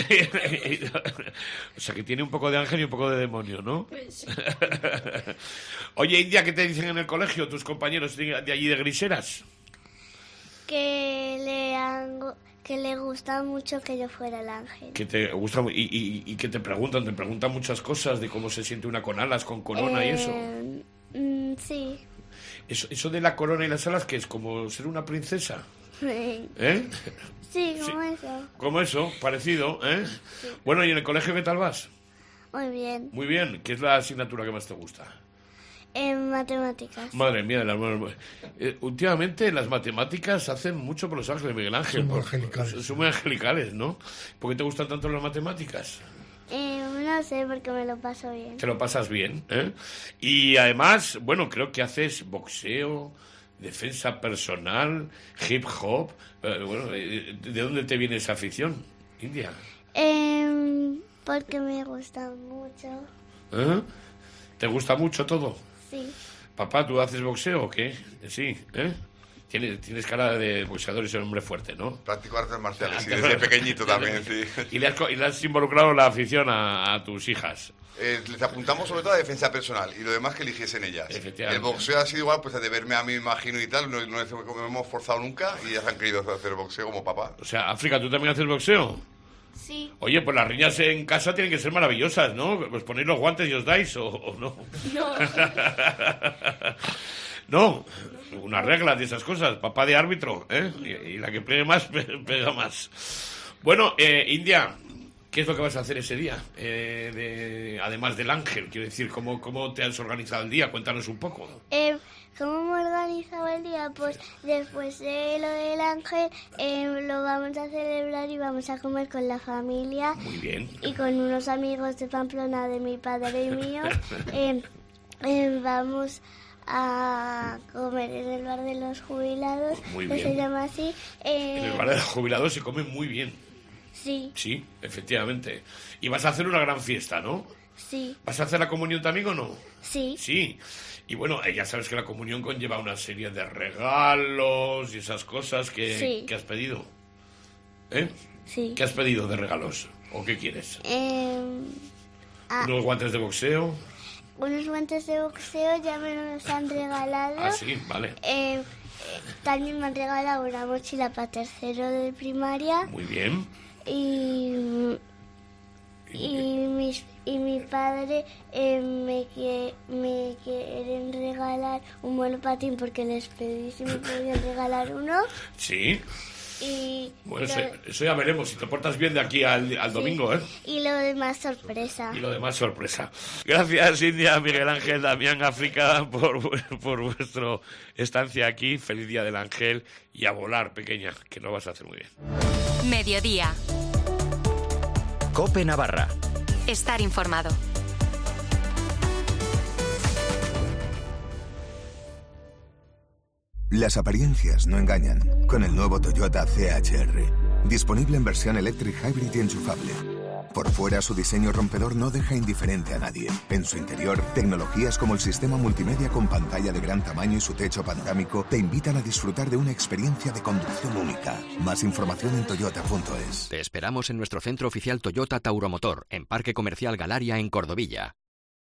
O sea, que tiene un poco de ángel y un poco de demonio, ¿no? Pues sí. Oye, India, ¿qué te dicen en el colegio tus compañeros de allí de Griseras? Que le han, que le gusta mucho que yo fuera el ángel. Que te gusta y, y, y que te preguntan, te preguntan muchas cosas de cómo se siente una con alas, con corona eh, y eso. Mm, sí. eso. Eso de la corona y las alas, ¿qué es? ¿Como ser una princesa? Sí. ¿Eh? Sí, como sí. eso. Como eso, parecido, ¿eh? Sí. Bueno, ¿y en el colegio qué tal vas? Muy bien. Muy bien. ¿Qué es la asignatura que más te gusta? En matemáticas. Madre mía, la, eh, últimamente las matemáticas hacen mucho por los ángeles, Miguel Ángel. Son muy angelicales. Son, son muy angelicales, ¿no? ¿Por qué te gustan tanto las matemáticas? Eh, no sé, porque me lo paso bien. Te lo pasas bien, ¿eh? Y además, bueno, creo que haces boxeo, defensa personal, hip hop. Eh, bueno, eh, ¿de dónde te viene esa afición, India? Eh, porque me gusta mucho. ¿Eh? ¿Te gusta mucho todo? Sí. Papá, ¿tú haces boxeo o qué? Sí, ¿eh? Tienes, tienes cara de boxeador y ser un hombre fuerte, ¿no? Practico artes marciales, sí, desde pequeñito también, sí. ¿Y le has, y le has involucrado la afición a, a tus hijas? Eh, les apuntamos sobre todo a defensa personal y lo demás que eligiesen ellas. El boxeo ha sido igual, pues de verme a mí, imagino y tal, no, no hemos forzado nunca y ya se han querido hacer boxeo como papá. O sea, África, ¿tú también haces boxeo? Sí. Oye, pues las riñas en casa tienen que ser maravillosas, ¿no? Pues ponéis los guantes y os dais, ¿o, o no? No. No, unas reglas de esas cosas, papá de árbitro, ¿eh? Y, y la que pegue más, pega más. Bueno, eh, India, ¿qué es lo que vas a hacer ese día? Eh, de, además del ángel, quiero decir, ¿cómo, ¿cómo te has organizado el día? Cuéntanos un poco. Eh, ¿cómo hemos organizado el día? Pues después de lo del ángel eh, lo vamos a celebrar y vamos a comer con la familia. Muy bien. Y con unos amigos de Pamplona, de mi padre y míos. eh, eh, vamos a comer en el bar de los jubilados, muy que bien. se llama así. Eh, En el bar de los jubilados se come muy bien. Sí. Sí, efectivamente. Y vas a hacer una gran fiesta, ¿no? Sí. ¿Vas a hacer la comunión también o no? Sí. Sí. Y bueno, ya sabes que la comunión conlleva una serie de regalos y esas cosas que, sí. que has pedido. ¿Eh? Sí. ¿Qué has pedido de regalos? ¿O qué quieres? Eh, ah, ¿Unos guantes de boxeo? Unos guantes de boxeo ya me los han regalado. Ah, sí, vale. Eh, también me han regalado una mochila para tercero de primaria. Muy bien. Y, y, mis, y mi padre eh, me, que, me quieren regalar un monopatín porque les pedí si me podían regalar uno. Sí. Y bueno, lo, eso, eso ya veremos, si te portas bien de aquí al, al sí, domingo, ¿eh? Y lo demás sorpresa. Y lo demás sorpresa. Gracias, India, Miguel Ángel, Damián, África, por, por vuestra estancia aquí. Feliz Día del Ángel y a volar, pequeña, que lo vas a hacer muy bien. Mediodía. COPE Navarra. Estar informado. Las apariencias no engañan. Con el nuevo Toyota C H R. Disponible en versión Electric Hybrid y enchufable. Por fuera, su diseño rompedor no deja indiferente a nadie. En su interior, tecnologías como el sistema multimedia con pantalla de gran tamaño y su techo panorámico te invitan a disfrutar de una experiencia de conducción única. Más información en toyota punto es. Te esperamos en nuestro centro oficial Toyota Tauromotor, en Parque Comercial Galaria, en Cordovilla.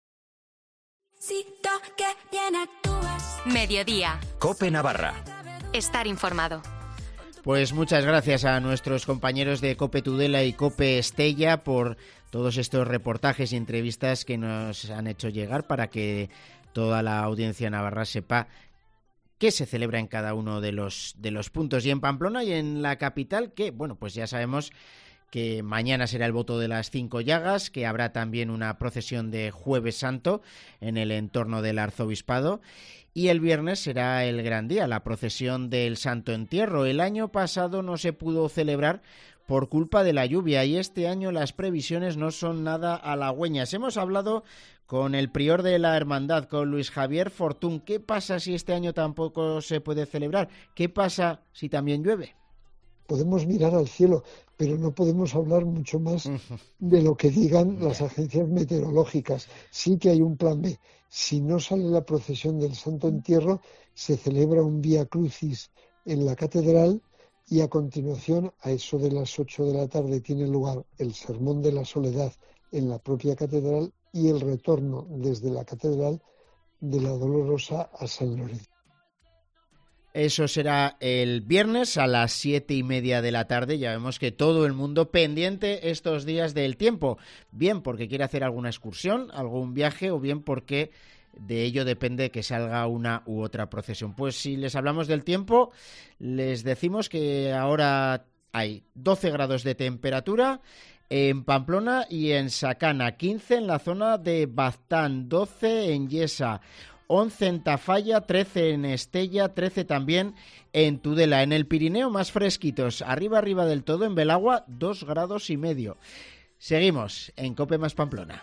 Mediodía. COPE Navarra. Estar informado. Pues muchas gracias a nuestros compañeros de COPE Tudela y COPE Estella por todos estos reportajes y entrevistas que nos han hecho llegar para que toda la audiencia navarra sepa qué se celebra en cada uno de los, de los puntos. Y en Pamplona y en la capital, que, bueno, pues ya sabemos que mañana será el voto de las cinco llagas, que habrá también una procesión de Jueves Santo en el entorno del arzobispado, y el viernes será el gran día, la procesión del Santo Entierro. El año pasado no se pudo celebrar por culpa de la lluvia y este año las previsiones no son nada halagüeñas. Hemos hablado con el prior de la hermandad, con Luis Javier Fortún. ¿Qué pasa si este año tampoco se puede celebrar? ¿Qué pasa si también llueve? Podemos mirar al cielo, pero no podemos hablar mucho más de lo que digan las agencias meteorológicas. Sí que hay un plan B. Si no sale la procesión del Santo Entierro, se celebra un Vía Crucis en la catedral y a continuación, a eso de las ocho de la tarde, tiene lugar el Sermón de la Soledad en la propia catedral y el retorno desde la catedral de la Dolorosa a San Lorenzo. Eso será el viernes a las siete y media de la tarde. Ya vemos que todo el mundo pendiente estos días del tiempo. Bien porque quiere hacer alguna excursión, algún viaje, o bien porque de ello depende que salga una u otra procesión. Pues si les hablamos del tiempo, les decimos que ahora hay doce grados de temperatura en Pamplona y en Sacana, quince en la zona de Baztán, doce en Yesa, once en Tafalla, trece en Estella, trece también en Tudela. En el Pirineo más fresquitos, arriba arriba del todo en Belagua, dos grados y medio. Seguimos en COPE más Pamplona.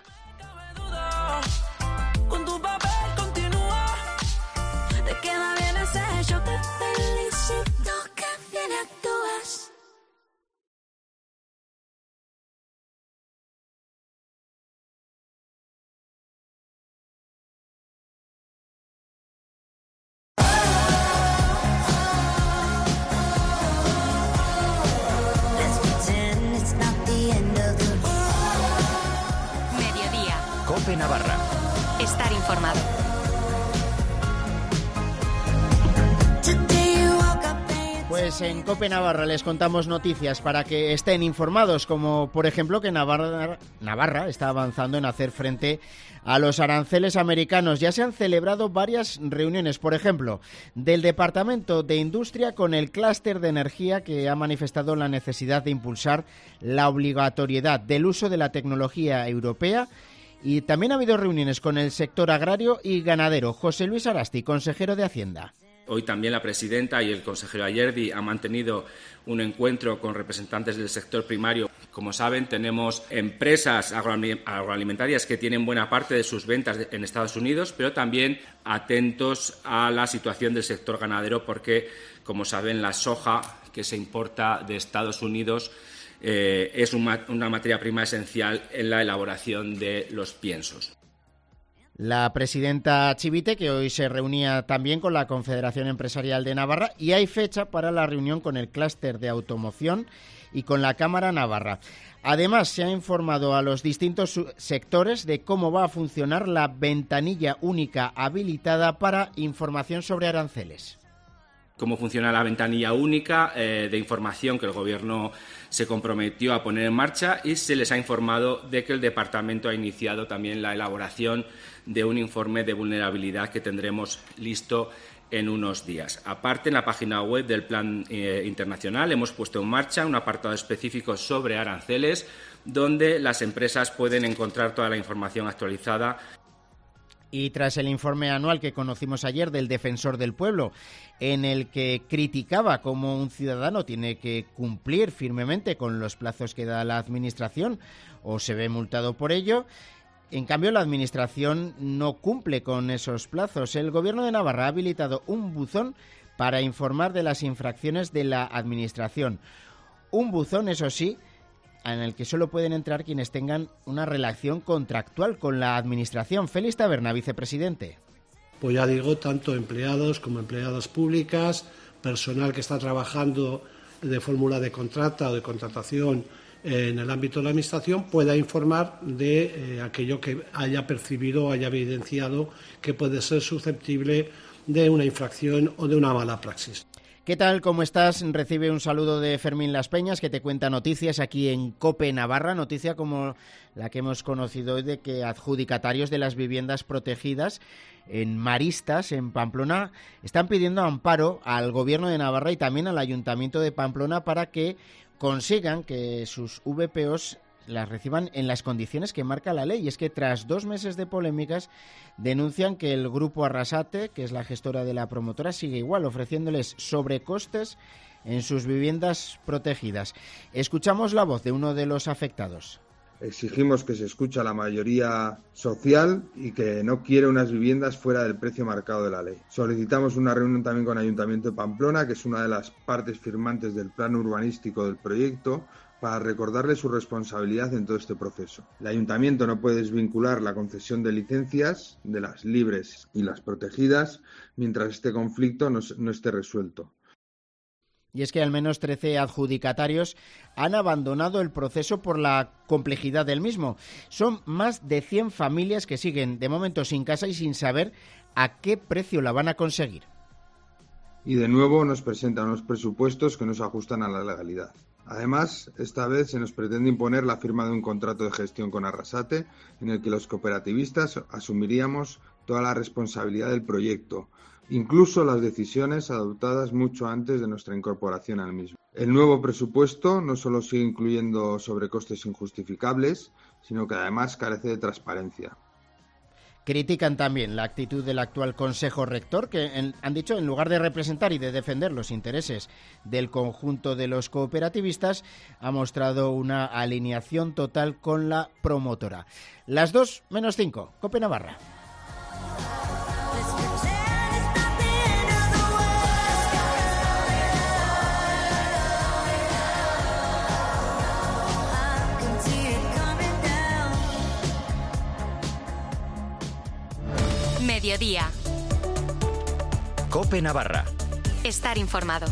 COPE Navarra. Estar informado. Pues en COPE Navarra les contamos noticias para que estén informados, como por ejemplo que Navarra, Navarra está avanzando en hacer frente a los aranceles americanos. Ya se han celebrado varias reuniones, por ejemplo, del Departamento de Industria con el clúster de energía, que ha manifestado la necesidad de impulsar la obligatoriedad del uso de la tecnología europea Y también ha habido reuniones con el sector agrario y ganadero. José Luis Arasti, consejero de Hacienda. Hoy también la presidenta y el consejero Ayerdi han mantenido un encuentro con representantes del sector primario. Como saben, tenemos empresas agroalimentarias que tienen buena parte de sus ventas en Estados Unidos, pero también atentos a la situación del sector ganadero porque, como saben, la soja que se importa de Estados Unidos eh, es una, una materia prima esencial en la elaboración de los piensos. La presidenta Chivite, que hoy se reunía también con la Confederación Empresarial de Navarra, y hay fecha para la reunión con el clúster de automoción y con la Cámara Navarra. Además, se ha informado a los distintos sectores de cómo va a funcionar la ventanilla única habilitada para información sobre aranceles. Cómo funciona la ventanilla única eh, de información que el Gobierno se comprometió a poner en marcha, y se les ha informado de que el Departamento ha iniciado también la elaboración de un informe de vulnerabilidad que tendremos listo en unos días. Aparte, en la página web del Plan eh, Internacional hemos puesto en marcha un apartado específico sobre aranceles, donde las empresas pueden encontrar toda la información actualizada. Y tras el informe anual que conocimos ayer del Defensor del Pueblo, en el que criticaba cómo un ciudadano tiene que cumplir firmemente con los plazos que da la Administración o se ve multado por ello, en cambio la Administración no cumple con esos plazos. El Gobierno de Navarra ha habilitado un buzón para informar de las infracciones de la Administración. Un buzón, eso sí, en el que solo pueden entrar quienes tengan una relación contractual con la Administración. Félix Taberna, vicepresidente. Pues ya digo, tanto empleados como empleadas públicas, personal que está trabajando de fórmula de contrata o de contratación en el ámbito de la Administración, pueda informar de eh, aquello que haya percibido o haya evidenciado que puede ser susceptible de una infracción o de una mala praxis. ¿Qué tal? ¿Cómo estás? Recibe un saludo de Fermín Las Peñas, que te cuenta noticias aquí en COPE Navarra, noticia como la que hemos conocido hoy de que adjudicatarios de las viviendas protegidas en Maristas, en Pamplona, están pidiendo amparo al Gobierno de Navarra y también al Ayuntamiento de Pamplona para que consigan que sus V P Os las reciban en las condiciones que marca la ley. Y es que tras dos meses de polémicas denuncian que el grupo Arrasate, que es la gestora de la promotora, sigue igual, ofreciéndoles sobrecostes en sus viviendas protegidas. Escuchamos la voz de uno de los afectados. Exigimos que se escuche a la mayoría social y que no quiere unas viviendas fuera del precio marcado de la ley. Solicitamos una reunión también con el Ayuntamiento de Pamplona, que es una de las partes firmantes del plan urbanístico del proyecto, para recordarle su responsabilidad en todo este proceso. El Ayuntamiento no puede desvincular la concesión de licencias de las libres y las protegidas mientras este conflicto no, no esté resuelto. Y es que al menos trece adjudicatarios han abandonado el proceso por la complejidad del mismo. Son más de cien familias que siguen de momento sin casa y sin saber a qué precio la van a conseguir. Y de nuevo nos presentan unos presupuestos que no se ajustan a la legalidad. Además, esta vez se nos pretende imponer la firma de un contrato de gestión con Arrasate, en el que los cooperativistas asumiríamos toda la responsabilidad del proyecto, incluso las decisiones adoptadas mucho antes de nuestra incorporación al mismo. El nuevo presupuesto no solo sigue incluyendo sobrecostes injustificables, sino que además carece de transparencia. Critican también la actitud del actual Consejo Rector, que en, han dicho, en lugar de representar y de defender los intereses del conjunto de los cooperativistas, ha mostrado una alineación total con la promotora. Las dos menos cinco, COPE Navarra. Mediodía. COPE Navarra. Estar informado.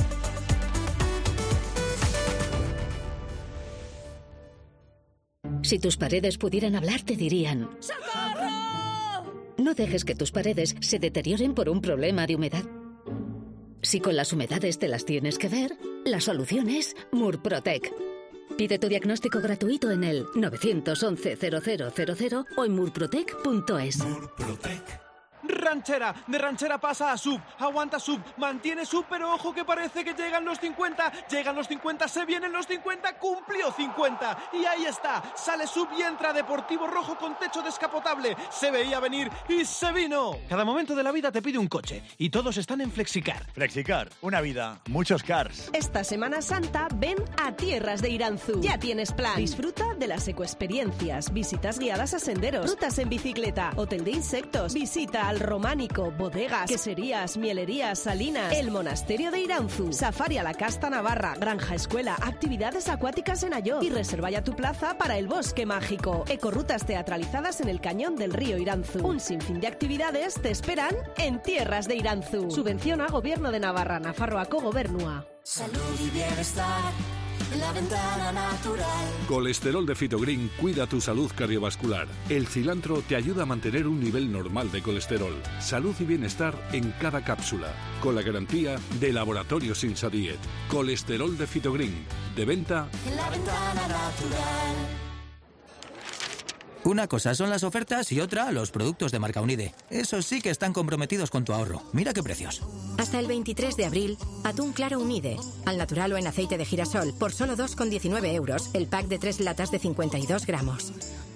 Si tus paredes pudieran hablar, te dirían: ¡socorro! No dejes que tus paredes se deterioren por un problema de humedad. Si con las humedades te las tienes que ver, la solución es Murprotec. Pide tu diagnóstico gratuito en el nueve once cero cero cero cero o en murprotec punto es. Murprotec. ranchera, de ranchera pasa a sub, aguanta sub, mantiene sub, pero ojo que parece que llegan los cincuenta, llegan los cincuenta, se vienen los cincuenta, cumplió cincuenta, y ahí está, sale sub y entra Deportivo Rojo con techo descapotable, se veía venir y se vino. Cada momento de la vida te pide un coche, y todos están en Flexicar. Flexicar, una vida, muchos cars. Esta Semana Santa ven a Tierras de Iranzu. Ya tienes plan. Disfruta de las ecoexperiencias, visitas guiadas a senderos, rutas en bicicleta, hotel de insectos, visita al Románico, bodegas, queserías, mielerías, salinas, el monasterio de Iranzu, safari a la Casta Navarra, granja escuela, actividades acuáticas en Ayó y reserva ya tu plaza para el Bosque Mágico. Ecorrutas teatralizadas en el cañón del río Iranzu. Un sinfín de actividades te esperan en Tierras de Iranzu. Subvenciona Gobierno de Navarra, Nafarroako Gobernua. Salud y bienestar en la ventana natural. Colesterol de Fitogreen cuida tu salud cardiovascular. El cilantro te ayuda a mantener un nivel normal de colesterol. Salud y bienestar en cada cápsula. Con la garantía de Laboratorios Insadiet. Colesterol de Fitogreen. De venta en la ventana natural. Una cosa son las ofertas y otra los productos de marca Unide. Esos sí que están comprometidos con tu ahorro. Mira qué precios. Hasta el veintitrés de abril, atún claro Unide, al natural o en aceite de girasol, por solo dos con diecinueve euros, el pack de tres latas de cincuenta y dos gramos.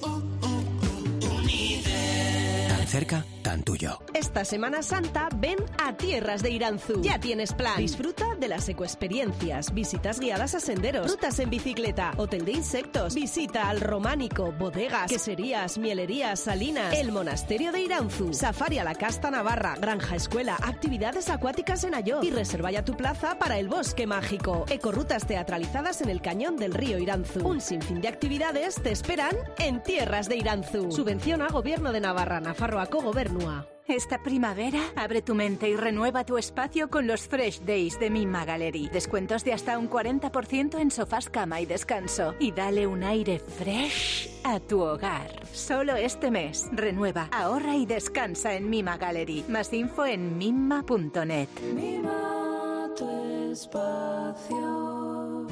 Tan cerca, tan tuyo. Esta Semana Santa ven a Tierras de Iranzu. Ya tienes plan. Disfruta de las ecoexperiencias, visitas guiadas a senderos, rutas en bicicleta, hotel de insectos, visita al Románico, bodegas, queserías, mielerías, salinas, el monasterio de Iranzu, safari a la Casta Navarra, granja escuela, actividades acuáticas en Ayó y reserva ya tu plaza para el Bosque Mágico. Ecorrutas teatralizadas en el cañón del río Iranzu. Un sinfín de actividades te esperan en Tierras de Iranzu. Subvenciona Gobierno de Navarra, Nafarroako Gobernua. Esta primavera, abre tu mente y renueva tu espacio con los Fresh Days de Mimma Gallery. Descuentos de hasta un cuarenta por ciento en sofás, cama y descanso. Y dale un aire fresh a tu hogar. Solo este mes. Renueva, ahorra y descansa en Mimma Gallery. Más info en mimma punto net. Mima tu espacio.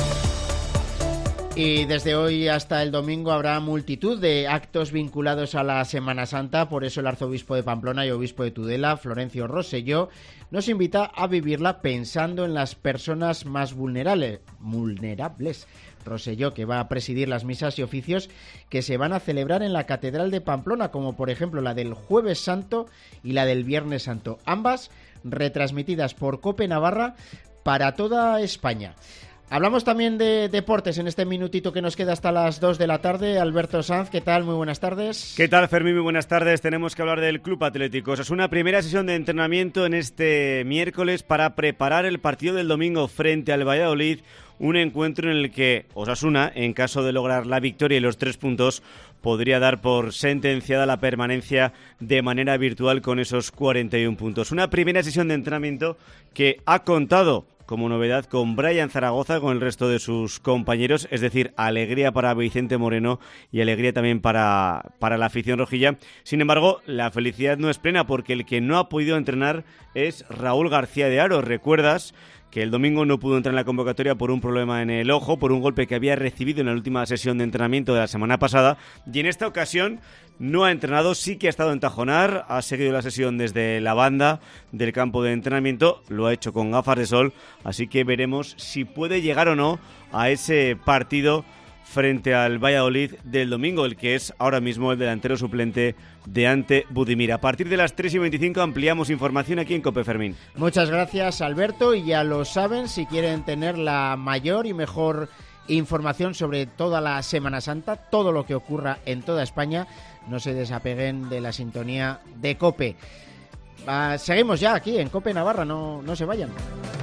Y desde hoy hasta el domingo habrá multitud de actos vinculados a la Semana Santa, por eso el arzobispo de Pamplona y obispo de Tudela, Florencio Rosselló, nos invita a vivirla pensando en las personas más vulnerables. vulnerables. Rosselló, que va a presidir las misas y oficios que se van a celebrar en la Catedral de Pamplona, como por ejemplo la del Jueves Santo y la del Viernes Santo, ambas retransmitidas por COPE Navarra para toda España. Hablamos también de deportes en este minutito que nos queda hasta las dos de la tarde. Alberto Sanz, ¿qué tal? Muy buenas tardes. ¿Qué tal, Fermín? Muy buenas tardes. Tenemos que hablar del Club Atlético Osasuna. Primera sesión de entrenamiento en este miércoles para preparar el partido del domingo frente al Valladolid. Un encuentro en el que Osasuna, en caso de lograr la victoria y los tres puntos, podría dar por sentenciada la permanencia de manera virtual con esos cuarenta y un puntos. Una primera sesión de entrenamiento que ha contado como novedad con Brian Zaragoza, con el resto de sus compañeros, es decir, alegría para Vicente Moreno y alegría también para, para la afición rojilla. Sin embargo, la felicidad no es plena porque el que no ha podido entrenar es Raúl García de Haro. ¿Recuerdas que el domingo no pudo entrar en la convocatoria por un problema en el ojo, por un golpe que había recibido en la última sesión de entrenamiento de la semana pasada? Y en esta ocasión no ha entrenado, sí que ha estado en Tajonar, ha seguido la sesión desde la banda del campo de entrenamiento, lo ha hecho con gafas de sol, así que veremos si puede llegar o no a ese partido frente al Valladolid del domingo, el que es ahora mismo el delantero suplente de Ante Budimir. A partir de las tres y veinticinco ampliamos información aquí en COPE, Fermín. Muchas gracias, Alberto, y ya lo saben, si quieren tener la mayor y mejor información sobre toda la Semana Santa, todo lo que ocurra en toda España, no se desapeguen de la sintonía de COPE. Uh, seguimos ya aquí en COPE Navarra, no, no se vayan.